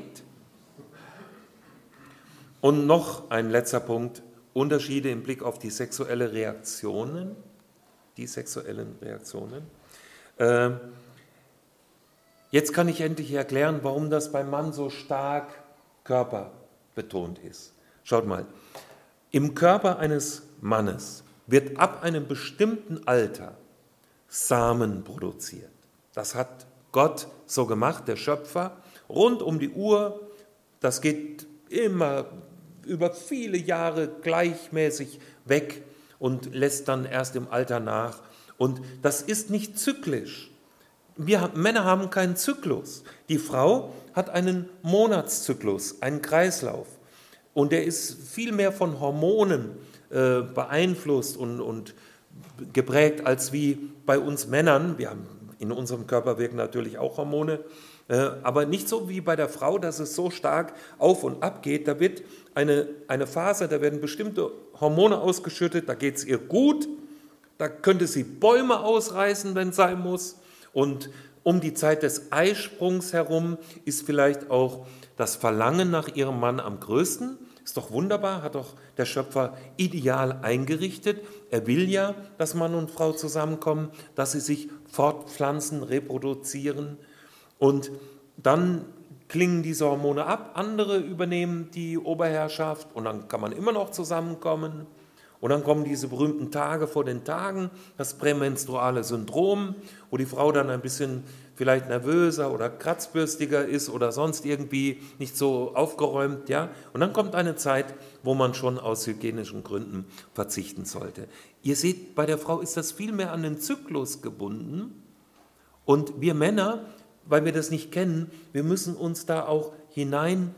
Und noch ein letzter Punkt, Unterschiede im Blick auf die sexuellen Reaktionen. Jetzt kann ich endlich erklären, warum das beim Mann so stark körperbetont ist. Schaut mal, im Körper eines Mannes wird ab einem bestimmten Alter Samen produziert. Das hat Gott so gemacht, der Schöpfer, rund um die Uhr. Das geht immer über viele Jahre gleichmäßig weg und lässt dann erst im Alter nach. Und das ist nicht zyklisch. Wir Männer haben keinen Zyklus. Die Frau hat einen Monatszyklus, einen Kreislauf. Und der ist viel mehr von Hormonen beeinflusst und geprägt als wie bei uns Männern. In unserem Körper wirken natürlich auch Hormone, aber nicht so wie bei der Frau, dass es so stark auf und ab geht. Da wird eine Phase, da werden bestimmte Hormone ausgeschüttet, da geht es ihr gut, da könnte sie Bäume ausreißen, wenn es sein muss. Und um die Zeit des Eisprungs herum ist vielleicht auch das Verlangen nach ihrem Mann am größten. Ist doch wunderbar, hat doch der Schöpfer ideal eingerichtet. Er will ja, dass Mann und Frau zusammenkommen, dass sie sich fortpflanzen, reproduzieren. Und dann klingen diese Hormone ab, andere übernehmen die Oberherrschaft und dann kann man immer noch zusammenkommen. Und dann kommen diese berühmten Tage vor den Tagen, das prämenstruale Syndrom, wo die Frau dann ein bisschen vielleicht nervöser oder kratzbürstiger ist oder sonst irgendwie nicht so aufgeräumt, ja. Und dann kommt eine Zeit, wo man schon aus hygienischen Gründen verzichten sollte. Ihr seht, bei der Frau ist das viel mehr an den Zyklus gebunden. Und wir Männer, weil wir das nicht kennen, wir müssen uns da auch hineinfinden.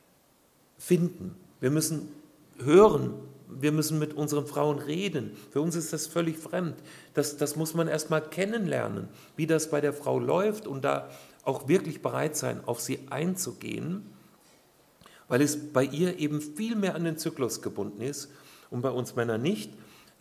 Wir müssen hören. Wir müssen mit unseren Frauen reden. Für uns ist das völlig fremd. Das muss man erst mal kennenlernen, wie das bei der Frau läuft und da auch wirklich bereit sein, auf sie einzugehen, weil es bei ihr eben viel mehr an den Zyklus gebunden ist und bei uns Männern nicht.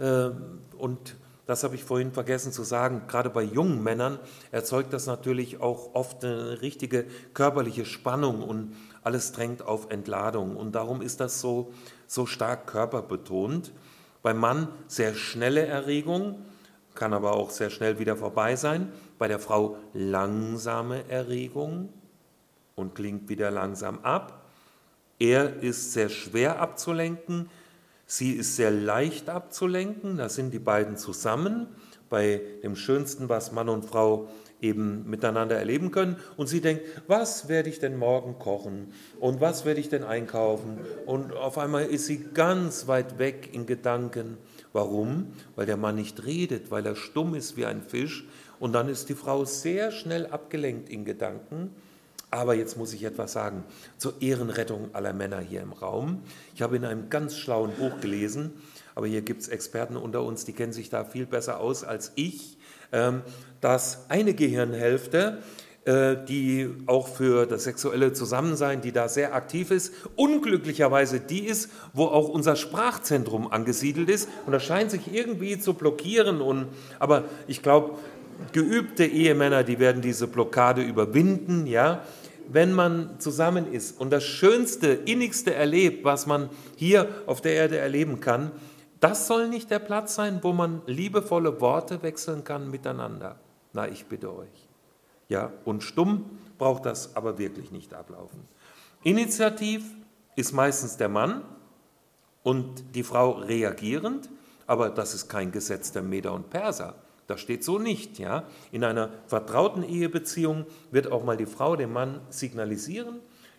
Und das habe ich vorhin vergessen zu sagen, gerade bei jungen Männern erzeugt das natürlich auch oft eine richtige körperliche Spannung und alles drängt auf Entladung. Und darum ist das so stark körperbetont. Beim Mann sehr schnelle Erregung, kann aber auch sehr schnell wieder vorbei sein. Bei der Frau langsame Erregung und klingt wieder langsam ab. Er ist sehr schwer abzulenken, sie ist sehr leicht abzulenken, da sind die beiden zusammen bei dem Schönsten, was Mann und Frau eben miteinander erleben können. Und sie denkt, was werde ich denn morgen kochen und was werde ich denn einkaufen? Und auf einmal ist sie ganz weit weg in Gedanken. Warum? Weil der Mann nicht redet, weil er stumm ist wie ein Fisch. Und dann ist die Frau sehr schnell abgelenkt in Gedanken. Aber jetzt muss ich etwas sagen zur Ehrenrettung aller Männer hier im Raum. Ich habe in einem ganz schlauen Buch gelesen, aber hier gibt es Experten unter uns, die kennen sich da viel besser aus als ich, dass eine Gehirnhälfte, die auch für das sexuelle Zusammensein, die da sehr aktiv ist, unglücklicherweise die ist, wo auch unser Sprachzentrum angesiedelt ist. Und das scheint sich irgendwie zu blockieren. Aber ich glaube, geübte Ehemänner, die werden diese Blockade überwinden, ja. Wenn man zusammen ist und das Schönste, Innigste erlebt, was man hier auf der Erde erleben kann, das soll nicht der Platz sein, wo man liebevolle Worte wechseln kann miteinander. Na, ich bitte euch. Ja, und stumm braucht das aber wirklich nicht ablaufen. Initiativ ist meistens der Mann und die Frau reagierend, aber das ist kein Gesetz der Meder und Perser. Das steht so nicht, ja. In einer vertrauten Ehebeziehung wird auch mal die Frau dem Mann signalisieren,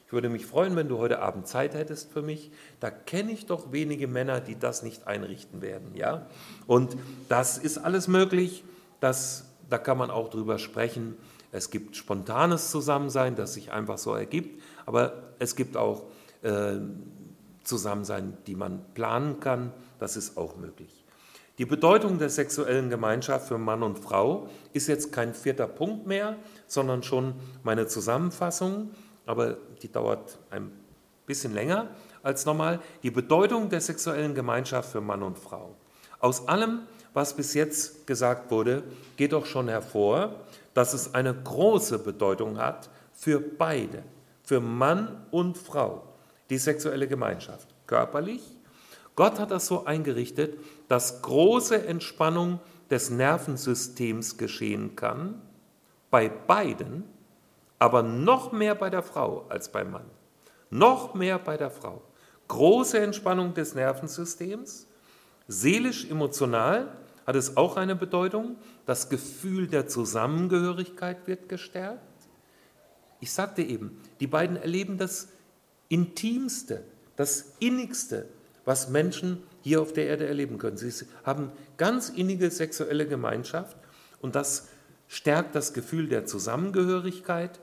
Ich würde mich freuen, wenn du heute Abend Zeit hättest für mich. Da kenne ich doch wenige Männer, die das nicht einrichten werden. Ja? Und das ist alles möglich, da kann man auch drüber sprechen. Es gibt spontanes Zusammensein, das sich einfach so ergibt, aber es gibt auch Zusammensein, die man planen kann, das ist auch möglich. Die Bedeutung der sexuellen Gemeinschaft für Mann und Frau ist jetzt kein 4. Punkt mehr, sondern schon meine Zusammenfassung, aber die dauert ein bisschen länger als normal. Die Bedeutung der sexuellen Gemeinschaft für Mann und Frau. Aus allem, was bis jetzt gesagt wurde, geht doch schon hervor, dass es eine große Bedeutung hat für beide, für Mann und Frau, die sexuelle Gemeinschaft. Körperlich, Gott hat das so eingerichtet, dass große Entspannung des Nervensystems geschehen kann, bei beiden, aber noch mehr bei der Frau als beim Mann. Noch mehr bei der Frau. Große Entspannung des Nervensystems, seelisch-emotional hat es auch eine Bedeutung. Das Gefühl der Zusammengehörigkeit wird gestärkt. Ich sagte eben, die beiden erleben das Intimste, das Innigste, was Menschen hier auf der Erde erleben können. Sie haben ganz innige sexuelle Gemeinschaft und das stärkt das Gefühl der Zusammengehörigkeit.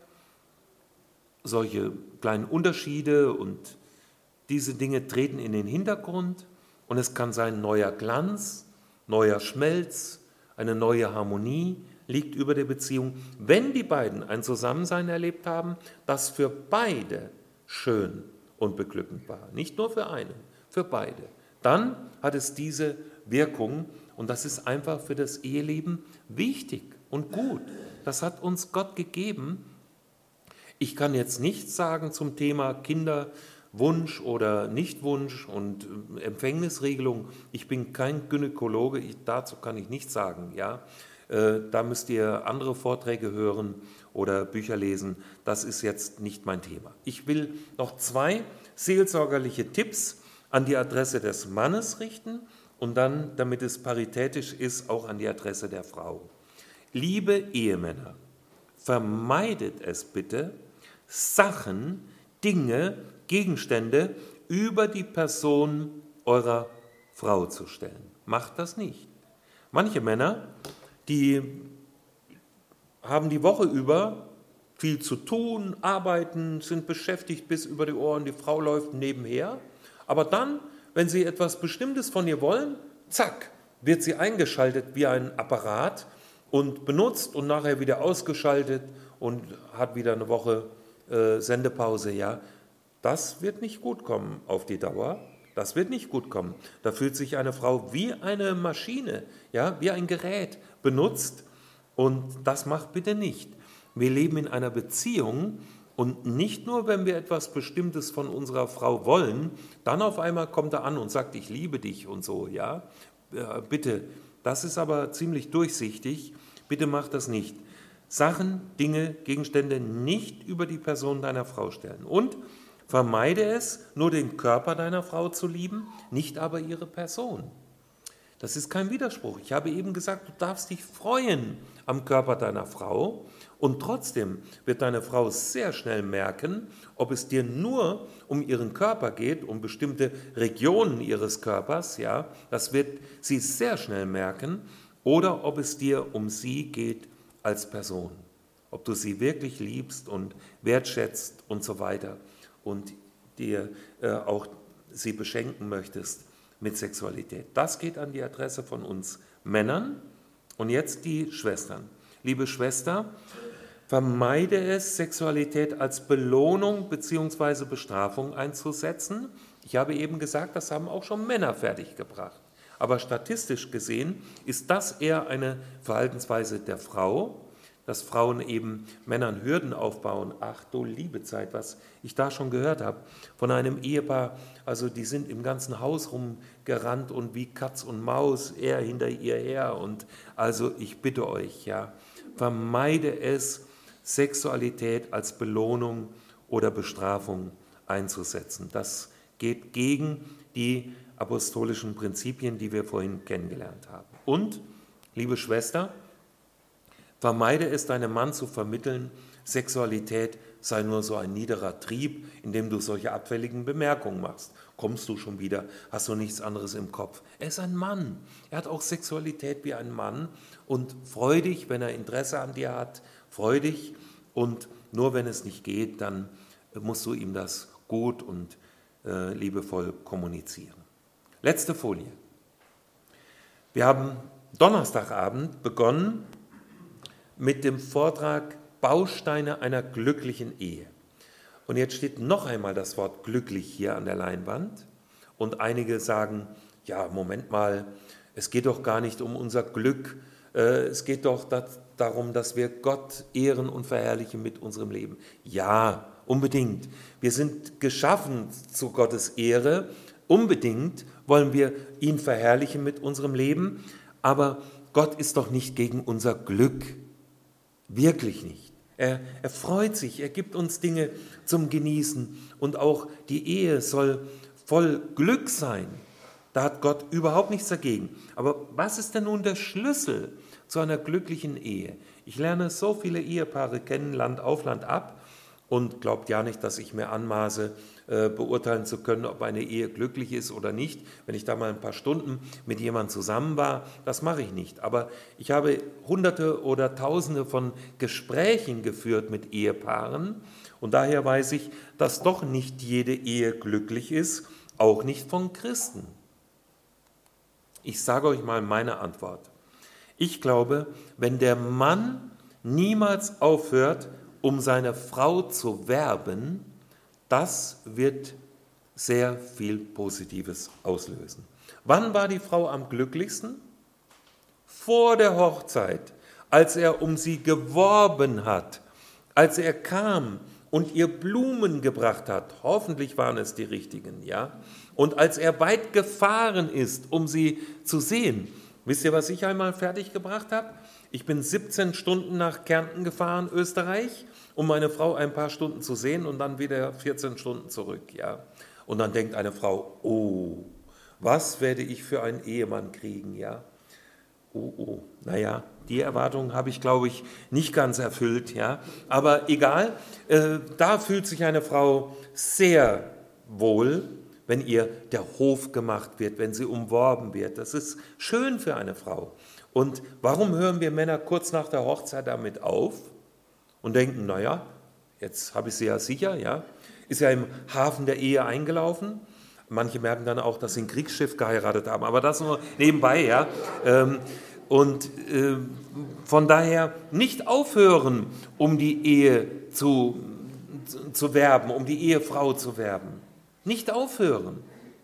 Solche kleinen Unterschiede und diese Dinge treten in den Hintergrund und es kann sein neuer Glanz, neuer Schmelz, eine neue Harmonie liegt über der Beziehung, wenn die beiden ein Zusammensein erlebt haben, das für beide schön und beglückend war. Nicht nur für einen, für beide. Dann hat es diese Wirkung und das ist einfach für das Eheleben wichtig und gut. Das hat uns Gott gegeben. Ich kann jetzt nichts sagen zum Thema Kinderwunsch oder Nichtwunsch und Empfängnisregelung. Ich bin kein Gynäkologe, dazu kann ich nichts sagen. Ja? Da müsst ihr andere Vorträge hören oder Bücher lesen. Das ist jetzt nicht mein Thema. Ich will noch 2 seelsorgerliche Tipps an die Adresse des Mannes richten und dann, damit es paritätisch ist, auch an die Adresse der Frau. Liebe Ehemänner, vermeidet es bitte, Sachen, Dinge, Gegenstände über die Person eurer Frau zu stellen. Macht das nicht. Manche Männer, die haben die Woche über viel zu tun, arbeiten, sind beschäftigt bis über die Ohren, die Frau läuft nebenher. Aber dann, wenn sie etwas Bestimmtes von ihr wollen, zack, wird sie eingeschaltet wie ein Apparat und benutzt und nachher wieder ausgeschaltet und hat wieder eine Woche Sendepause. Ja, das wird nicht gut kommen auf die Dauer. Das wird nicht gut kommen. Da fühlt sich eine Frau wie eine Maschine, ja, wie ein Gerät benutzt und das macht bitte nicht. Wir leben in einer Beziehung und nicht nur, wenn wir etwas Bestimmtes von unserer Frau wollen, dann auf einmal kommt er an und sagt, ich liebe dich und so, ja. Bitte, das ist aber ziemlich durchsichtig, bitte mach das nicht. Sachen, Dinge, Gegenstände nicht über die Person deiner Frau stellen. Und vermeide es, nur den Körper deiner Frau zu lieben, nicht aber ihre Person. Das ist kein Widerspruch. Ich habe eben gesagt, du darfst dich freuen am Körper deiner Frau und trotzdem wird deine Frau sehr schnell merken, ob es dir nur um ihren Körper geht, um bestimmte Regionen ihres Körpers, ja, das wird sie sehr schnell merken, oder ob es dir um sie geht als Person, ob du sie wirklich liebst und wertschätzt und so weiter und dir auch sie beschenken möchtest mit Sexualität. Das geht an die Adresse von uns Männern und jetzt die Schwestern. Liebe Schwester, vermeide es, Sexualität als Belohnung bzw. Bestrafung einzusetzen. Ich habe eben gesagt, das haben auch schon Männer fertiggebracht. Aber statistisch gesehen ist das eher eine Verhaltensweise der Frau, dass Frauen eben Männern Hürden aufbauen. Ach du liebe Zeit, was ich da schon gehört habe von einem Ehepaar, also die sind im ganzen Haus rumgerannt und wie Katz und Maus, er hinter ihr her. Und also ich bitte euch, ja, vermeide es, Sexualität als Belohnung oder Bestrafung einzusetzen. Das geht gegen die apostolischen Prinzipien, die wir vorhin kennengelernt haben. Und, liebe Schwester, vermeide es, deinem Mann zu vermitteln, Sexualität sei nur so ein niederer Trieb, in dem du solche abfälligen Bemerkungen machst. Kommst du schon wieder, hast du nichts anderes im Kopf. Er ist ein Mann, er hat auch Sexualität wie ein Mann und freu dich, wenn er Interesse an dir hat, freu dich und nur wenn es nicht geht, dann musst du ihm das gut und liebevoll kommunizieren. Letzte Folie. Wir haben Donnerstagabend begonnen mit dem Vortrag Bausteine einer glücklichen Ehe. Und jetzt steht noch einmal das Wort glücklich hier an der Leinwand. Und einige sagen, ja, Moment mal, es geht doch gar nicht um unser Glück. Es geht doch darum, dass wir Gott ehren und verherrlichen mit unserem Leben. Ja, unbedingt. Wir sind geschaffen zu Gottes Ehre. Unbedingt wollen wir ihn verherrlichen mit unserem Leben. Aber Gott ist doch nicht gegen unser Glück. Wirklich nicht. Er freut sich, er gibt uns Dinge zum Genießen und auch die Ehe soll voll Glück sein. Da hat Gott überhaupt nichts dagegen. Aber was ist denn nun der Schlüssel zu einer glücklichen Ehe? Ich lerne so viele Ehepaare kennen, Land auf, Land ab und glaubt ja nicht, dass ich mir anmaße, beurteilen zu können, ob eine Ehe glücklich ist oder nicht. Wenn ich da mal ein paar Stunden mit jemandem zusammen war, das mache ich nicht. Aber ich habe Hunderte oder Tausende von Gesprächen geführt mit Ehepaaren und daher weiß ich, dass doch nicht jede Ehe glücklich ist, auch nicht von Christen. Ich sage euch mal meine Antwort. Ich glaube, wenn der Mann niemals aufhört, um seine Frau zu werben, das wird sehr viel Positives auslösen. Wann war die Frau am glücklichsten? Vor der Hochzeit, als er um sie geworben hat, als er kam und ihr Blumen gebracht hat. Hoffentlich waren es die richtigen, ja? Und als er weit gefahren ist, um sie zu sehen. Wisst ihr, was ich einmal fertiggebracht habe? Ich bin 17 Stunden nach Kärnten gefahren, Österreich, um meine Frau ein paar Stunden zu sehen und dann wieder 14 Stunden zurück. Ja. Und dann denkt eine Frau, oh, was werde ich für einen Ehemann kriegen? Ja. Oh. Naja, die Erwartung habe ich, glaube ich, nicht ganz erfüllt. Ja. Aber egal, da fühlt sich eine Frau sehr wohl, wenn ihr der Hof gemacht wird, wenn sie umworben wird. Das ist schön für eine Frau. Und warum hören wir Männer kurz nach der Hochzeit damit auf und denken, naja, jetzt habe ich sie ja sicher, ja, ist ja im Hafen der Ehe eingelaufen. Manche merken dann auch, dass sie ein Kriegsschiff geheiratet haben, aber das nur nebenbei, ja. Von daher nicht aufhören, um die Ehe zu werben, um die Ehefrau zu werben. Nicht aufhören.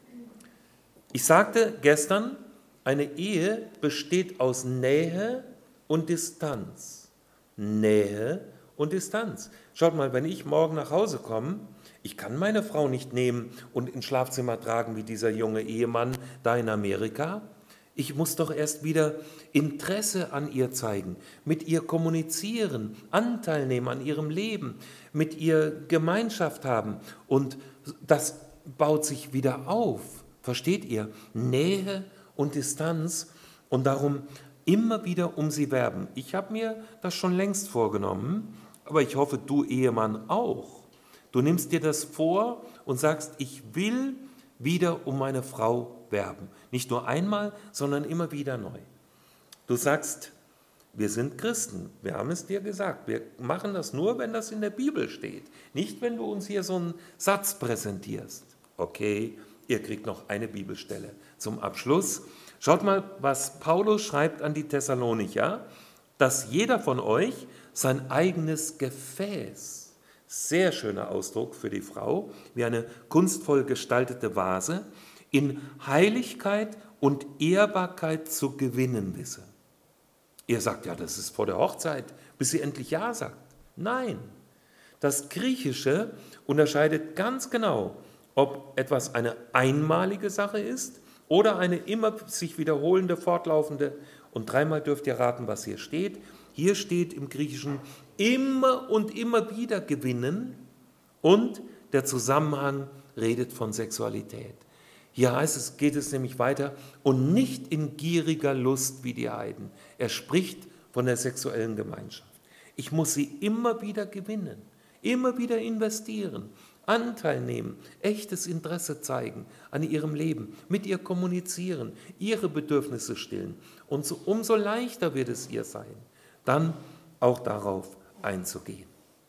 Ich sagte gestern, eine Ehe besteht aus Nähe und Distanz. Nähe und Distanz. Schaut mal, wenn ich morgen nach Hause komme, ich kann meine Frau nicht nehmen und ins Schlafzimmer tragen wie dieser junge Ehemann da in Amerika. Ich muss doch erst wieder Interesse an ihr zeigen, mit ihr kommunizieren, Anteil nehmen an ihrem Leben, mit ihr Gemeinschaft haben und das baut sich wieder auf. Versteht ihr? Nähe und Distanz und darum immer wieder um sie werben. Ich habe mir das schon längst vorgenommen, aber ich hoffe, du Ehemann auch. Du nimmst dir das vor und sagst, ich will wieder um meine Frau werben. Nicht nur einmal, sondern immer wieder neu. Du sagst, wir sind Christen, wir haben es dir gesagt, wir machen das nur, wenn das in der Bibel steht. Nicht, wenn du uns hier so einen Satz präsentierst. Okay, ihr kriegt noch eine Bibelstelle zum Abschluss. Schaut mal, was Paulus schreibt an die Thessalonicher, dass jeder von euch sein eigenes Gefäß, sehr schöner Ausdruck für die Frau, wie eine kunstvoll gestaltete Vase, in Heiligkeit und Ehrbarkeit zu gewinnen wisse. Ihr sagt, ja, das ist vor der Hochzeit, bis sie endlich Ja sagt. Nein, das Griechische unterscheidet ganz genau, ob etwas eine einmalige Sache ist oder eine immer sich wiederholende, fortlaufende. Und dreimal dürft ihr raten, was hier steht. Hier steht im Griechischen immer und immer wieder gewinnen und der Zusammenhang redet von Sexualität. Hier heißt es, geht es nämlich weiter und nicht in gieriger Lust wie die Heiden. Er spricht von der sexuellen Gemeinschaft. Ich muss sie immer wieder gewinnen. Immer wieder investieren, Anteil nehmen, echtes Interesse zeigen an ihrem Leben, mit ihr kommunizieren, ihre Bedürfnisse stillen. Und umso leichter wird es ihr sein, dann auch darauf einzugehen.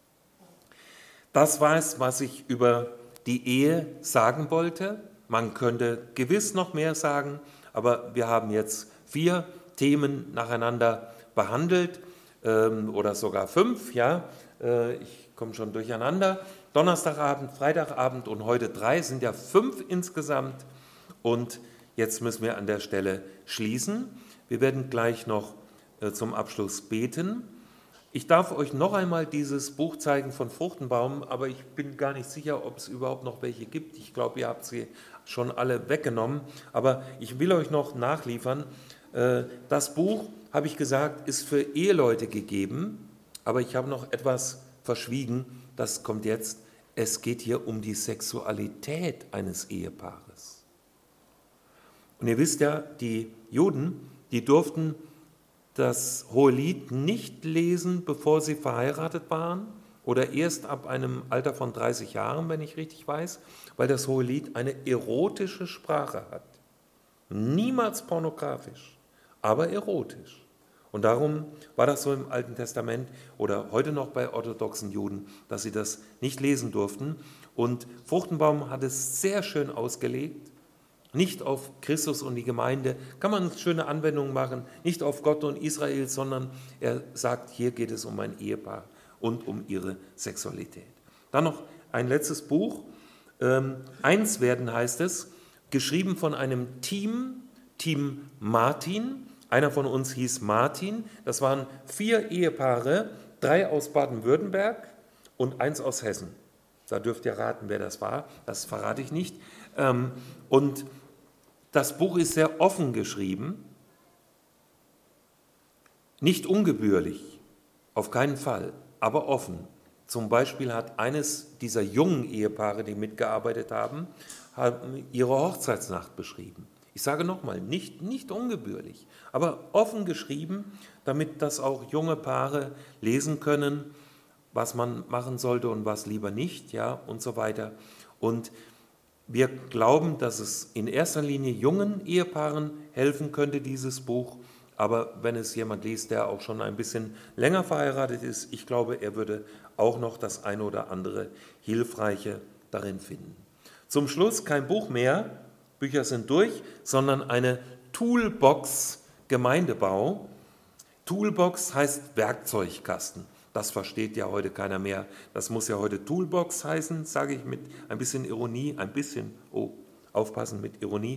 Das war es, was ich über die Ehe sagen wollte. Man könnte gewiss noch mehr sagen, aber wir haben jetzt 4 Themen nacheinander behandelt oder sogar 5, ja. Ich komme schon durcheinander. Donnerstagabend, Freitagabend und heute 3 sind ja 5 insgesamt. Und jetzt müssen wir an der Stelle schließen. Wir werden gleich noch zum Abschluss beten. Ich darf euch noch einmal dieses Buch zeigen von Fruchtenbaum, aber ich bin gar nicht sicher, ob es überhaupt noch welche gibt. Ich glaube, ihr habt sie schon alle weggenommen, aber ich will euch noch nachliefern. Das Buch, habe ich gesagt, ist für Eheleute gegeben, aber ich habe noch etwas verschwiegen, das kommt jetzt. Es geht hier um die Sexualität eines Ehepaares. Und ihr wisst ja, die Juden, die durften das Hohelied nicht lesen, bevor sie verheiratet waren oder erst ab einem Alter von 30 Jahren, wenn ich richtig weiß, weil das Hohelied eine erotische Sprache hat. Niemals pornografisch, aber erotisch. Und darum war das so im Alten Testament oder heute noch bei orthodoxen Juden, dass sie das nicht lesen durften. Und Fruchtenbaum hat es sehr schön ausgelegt. Nicht auf Christus und die Gemeinde, kann man eine schöne Anwendung machen, nicht auf Gott und Israel, sondern er sagt, hier geht es um ein Ehepaar und um ihre Sexualität. Dann noch ein letztes Buch, Eins werden heißt es, geschrieben von einem Team Martin. Einer von uns hieß Martin, das waren 4 Ehepaare, 3 aus Baden-Württemberg und 1 aus Hessen. Da dürft ihr raten, wer das war, das verrate ich nicht. Und das Buch ist sehr offen geschrieben, nicht ungebührlich, auf keinen Fall, aber offen. Zum Beispiel hat eines dieser jungen Ehepaare, die mitgearbeitet haben, ihre Hochzeitsnacht beschrieben. Ich sage nochmal, nicht ungebührlich, aber offen geschrieben, damit das auch junge Paare lesen können, was man machen sollte und was lieber nicht, ja, und so weiter. Und wir glauben, dass es in erster Linie jungen Ehepaaren helfen könnte, dieses Buch. Aber wenn es jemand liest, der auch schon ein bisschen länger verheiratet ist, ich glaube, er würde auch noch das eine oder andere Hilfreiche darin finden. Zum Schluss kein Buch mehr, Bücher sind durch, sondern eine Toolbox Gemeindebau. Toolbox heißt Werkzeugkasten. Das versteht ja heute keiner mehr. Das muss ja heute Toolbox heißen, sage ich mit ein bisschen Ironie, aufpassen mit Ironie.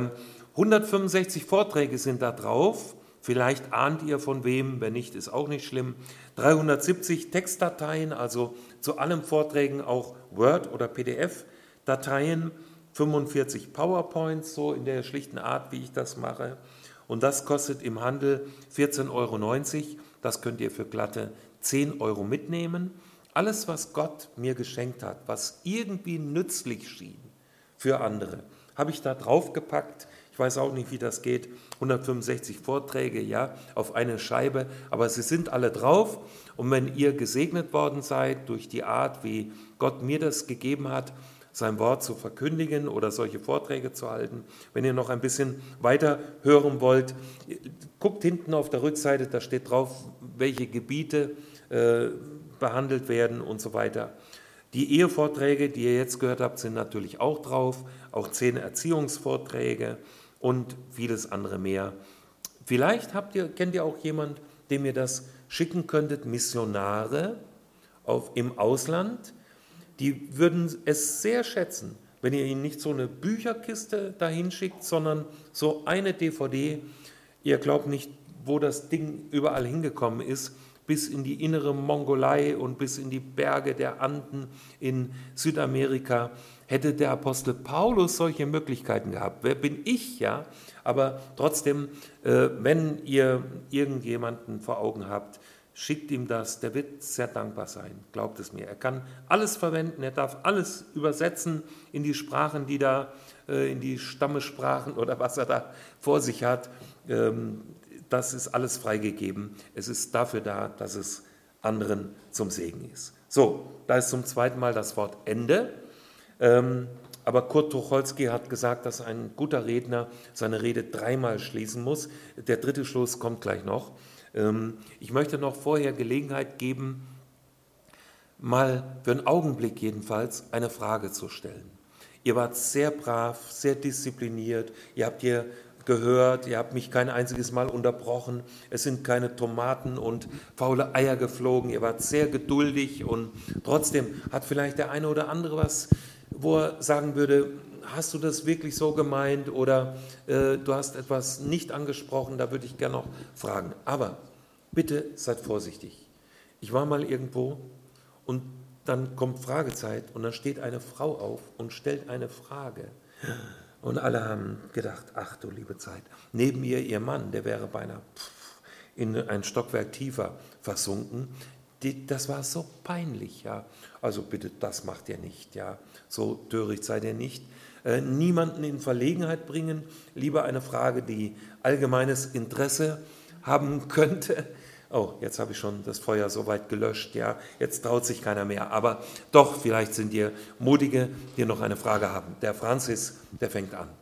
165 Vorträge sind da drauf. Vielleicht ahnt ihr von wem, wenn nicht, ist auch nicht schlimm. 370 Textdateien, also zu allen Vorträgen auch Word- oder PDF-Dateien. 45 PowerPoints, so in der schlichten Art, wie ich das mache. Und das kostet im Handel 14,90 €. Das könnt ihr für glatte 10 € mitnehmen. Alles, was Gott mir geschenkt hat, was irgendwie nützlich schien für andere, habe ich da draufgepackt. Ich weiß auch nicht, wie das geht. 165 Vorträge, ja, auf eine Scheibe, aber sie sind alle drauf. Und wenn ihr gesegnet worden seid durch die Art, wie Gott mir das gegeben hat, sein Wort zu verkündigen oder solche Vorträge zu halten, wenn ihr noch ein bisschen weiter hören wollt, guckt hinten auf der Rückseite, da steht drauf, welche Gebiete behandelt werden und so weiter. Die Ehevorträge, die ihr jetzt gehört habt, sind natürlich auch drauf, auch 10 Erziehungsvorträge und vieles andere mehr. Vielleicht kennt ihr auch jemanden, dem ihr das schicken könntet, Missionare im Ausland, die würden es sehr schätzen, wenn ihr ihnen nicht so eine Bücherkiste dahin schickt, sondern so eine DVD. Ihr glaubt nicht, wo das Ding überall hingekommen ist, bis in die innere Mongolei und bis in die Berge der Anden in Südamerika. Hätte der Apostel Paulus solche Möglichkeiten gehabt, wer bin ich, ja? Aber trotzdem, wenn ihr irgendjemanden vor Augen habt, schickt ihm das, der wird sehr dankbar sein, glaubt es mir. Er kann alles verwenden, er darf alles übersetzen in die Sprachen, die da, in die Stammessprachen oder was er da vor sich hat. Das ist alles freigegeben. Es ist dafür da, dass es anderen zum Segen ist. So, da ist zum zweiten Mal das Wort Ende. Aber Kurt Tucholsky hat gesagt, dass ein guter Redner seine Rede dreimal schließen muss. Der dritte Schluss kommt gleich noch. Ich möchte noch vorher Gelegenheit geben, mal für einen Augenblick jedenfalls eine Frage zu stellen. Ihr wart sehr brav, sehr diszipliniert, ihr habt hier gehört, ihr habt mich kein einziges Mal unterbrochen, es sind keine Tomaten und faule Eier geflogen, ihr wart sehr geduldig und trotzdem hat vielleicht der eine oder andere was, wo er sagen würde, hast du das wirklich so gemeint oder du hast etwas nicht angesprochen, da würde ich gerne noch fragen. Aber bitte seid vorsichtig. Ich war mal irgendwo und dann kommt Fragezeit und dann steht eine Frau auf und stellt eine Frage. Und alle haben gedacht, ach du liebe Zeit, neben ihr Mann, der wäre beinahe in ein Stockwerk tiefer versunken. Das war so peinlich, ja. Also bitte, das macht ihr nicht, ja. So töricht seid ihr nicht. Niemanden in Verlegenheit bringen, lieber eine Frage, die allgemeines Interesse haben könnte. Oh, jetzt habe ich schon das Feuer so weit gelöscht, ja, jetzt traut sich keiner mehr. Aber doch, vielleicht sind ihr Mutige, die noch eine Frage haben. Der Franzis, der fängt an.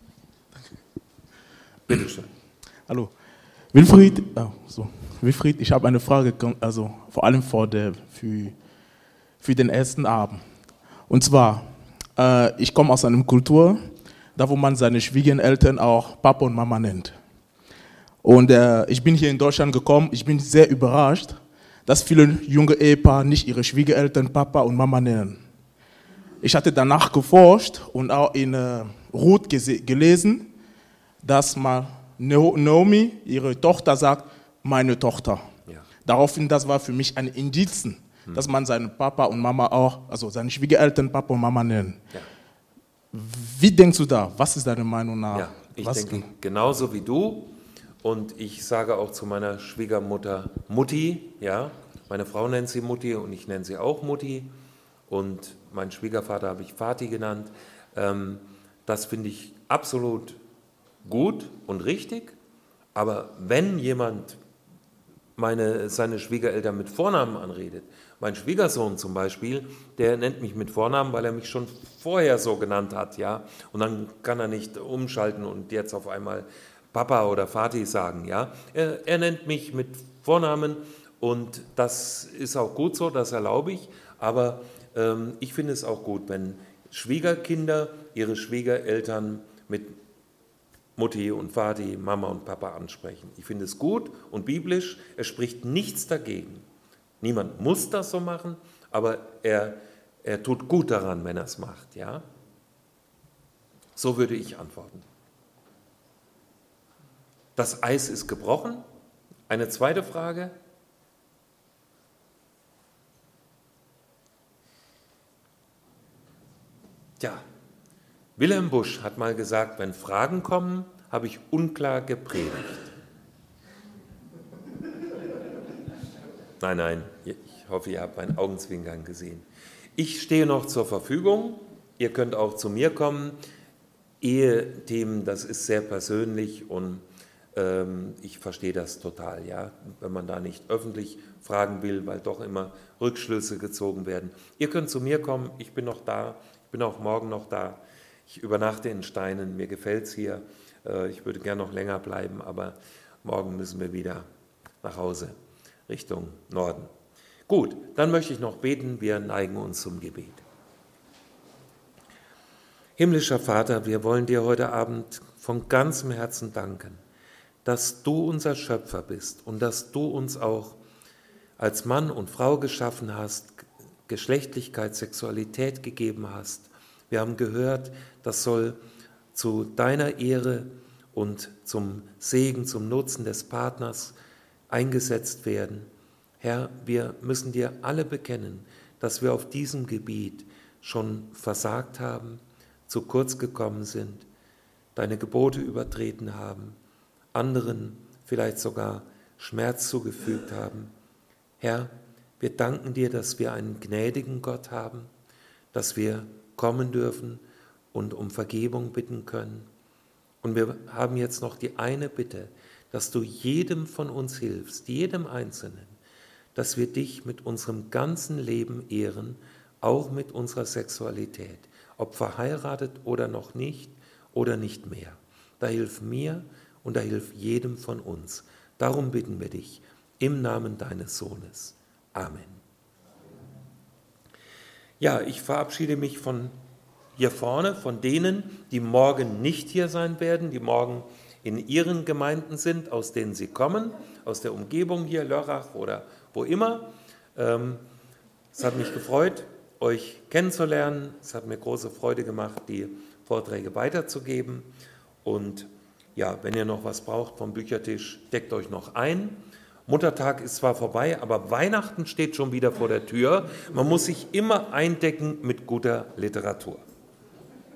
Bitte schön. Hallo. Wilfried, ich habe eine Frage, also vor allem für den ersten Abend. Und zwar, ich komme aus einer Kultur, da wo man seine Schwiegereltern auch Papa und Mama nennt. Und ich bin hier in Deutschland gekommen, ich bin sehr überrascht, dass viele junge Ehepaare nicht ihre Schwiegereltern Papa und Mama nennen. Ich hatte danach geforscht und auch in Ruth gelesen, dass mal Naomi, ihre Tochter, sagt, meine Tochter. Ja. Daraufhin, das war für mich ein Indiz, dass man seinen Papa und Mama auch, also seine Schwiegereltern Papa und Mama nennen. Ja. Wie denkst du da? Was ist deine Meinung nach? Ja, ich denke genauso wie du. Und ich sage auch zu meiner Schwiegermutter Mutti, ja, meine Frau nennt sie Mutti und ich nenne sie auch Mutti und meinen Schwiegervater habe ich Vati genannt. Das finde ich absolut gut und richtig, aber wenn jemand seine Schwiegereltern mit Vornamen anredet, mein Schwiegersohn zum Beispiel, der nennt mich mit Vornamen, weil er mich schon vorher so genannt hat, ja, und dann kann er nicht umschalten und jetzt auf einmal Papa oder Vati sagen, ja. Er nennt mich mit Vornamen und das ist auch gut so, das erlaube ich, aber ich finde es auch gut, wenn Schwiegerkinder ihre Schwiegereltern mit Mutti und Vati, Mama und Papa ansprechen. Ich finde es gut und biblisch, es spricht nichts dagegen. Niemand muss das so machen, aber er tut gut daran, wenn er es macht, ja. So würde ich antworten. Das Eis ist gebrochen. Eine zweite Frage. Tja, Wilhelm Busch hat mal gesagt, wenn Fragen kommen, habe ich unklar gepredigt. Nein, ich hoffe, ihr habt meinen Augenzwinkern gesehen. Ich stehe noch zur Verfügung. Ihr könnt auch zu mir kommen. Ehethemen, das ist sehr persönlich und ich verstehe das total, ja, wenn man da nicht öffentlich fragen will, weil doch immer Rückschlüsse gezogen werden. Ihr könnt zu mir kommen, ich bin noch da, ich bin auch morgen noch da. Ich übernachte in Steinen, mir gefällt es hier. Ich würde gern noch länger bleiben, aber morgen müssen wir wieder nach Hause, Richtung Norden. Gut, dann möchte ich noch beten, wir neigen uns zum Gebet. Himmlischer Vater, wir wollen dir heute Abend von ganzem Herzen danken, dass du unser Schöpfer bist und dass du uns auch als Mann und Frau geschaffen hast, Geschlechtlichkeit, Sexualität gegeben hast. Wir haben gehört, das soll zu deiner Ehre und zum Segen, zum Nutzen des Partners eingesetzt werden. Herr, wir müssen dir alle bekennen, dass wir auf diesem Gebiet schon versagt haben, zu kurz gekommen sind, deine Gebote übertreten haben, anderen vielleicht sogar Schmerz zugefügt haben. Herr, wir danken dir, dass wir einen gnädigen Gott haben, dass wir kommen dürfen und um Vergebung bitten können. Und wir haben jetzt noch die eine Bitte, dass du jedem von uns hilfst, jedem Einzelnen, dass wir dich mit unserem ganzen Leben ehren, auch mit unserer Sexualität, ob verheiratet oder noch nicht oder nicht mehr. Da hilf mir und da hilf jedem von uns. Darum bitten wir dich im Namen deines Sohnes. Amen. Ja, ich verabschiede mich von hier vorne, von denen, die morgen nicht hier sein werden, die morgen in ihren Gemeinden sind, aus denen sie kommen, aus der Umgebung hier, Lörrach oder wo immer. Es hat mich gefreut, euch kennenzulernen. Es hat mir große Freude gemacht, die Vorträge weiterzugeben. Und ja, wenn ihr noch was braucht vom Büchertisch, deckt euch noch ein. Muttertag ist zwar vorbei, aber Weihnachten steht schon wieder vor der Tür. Man muss sich immer eindecken mit guter Literatur.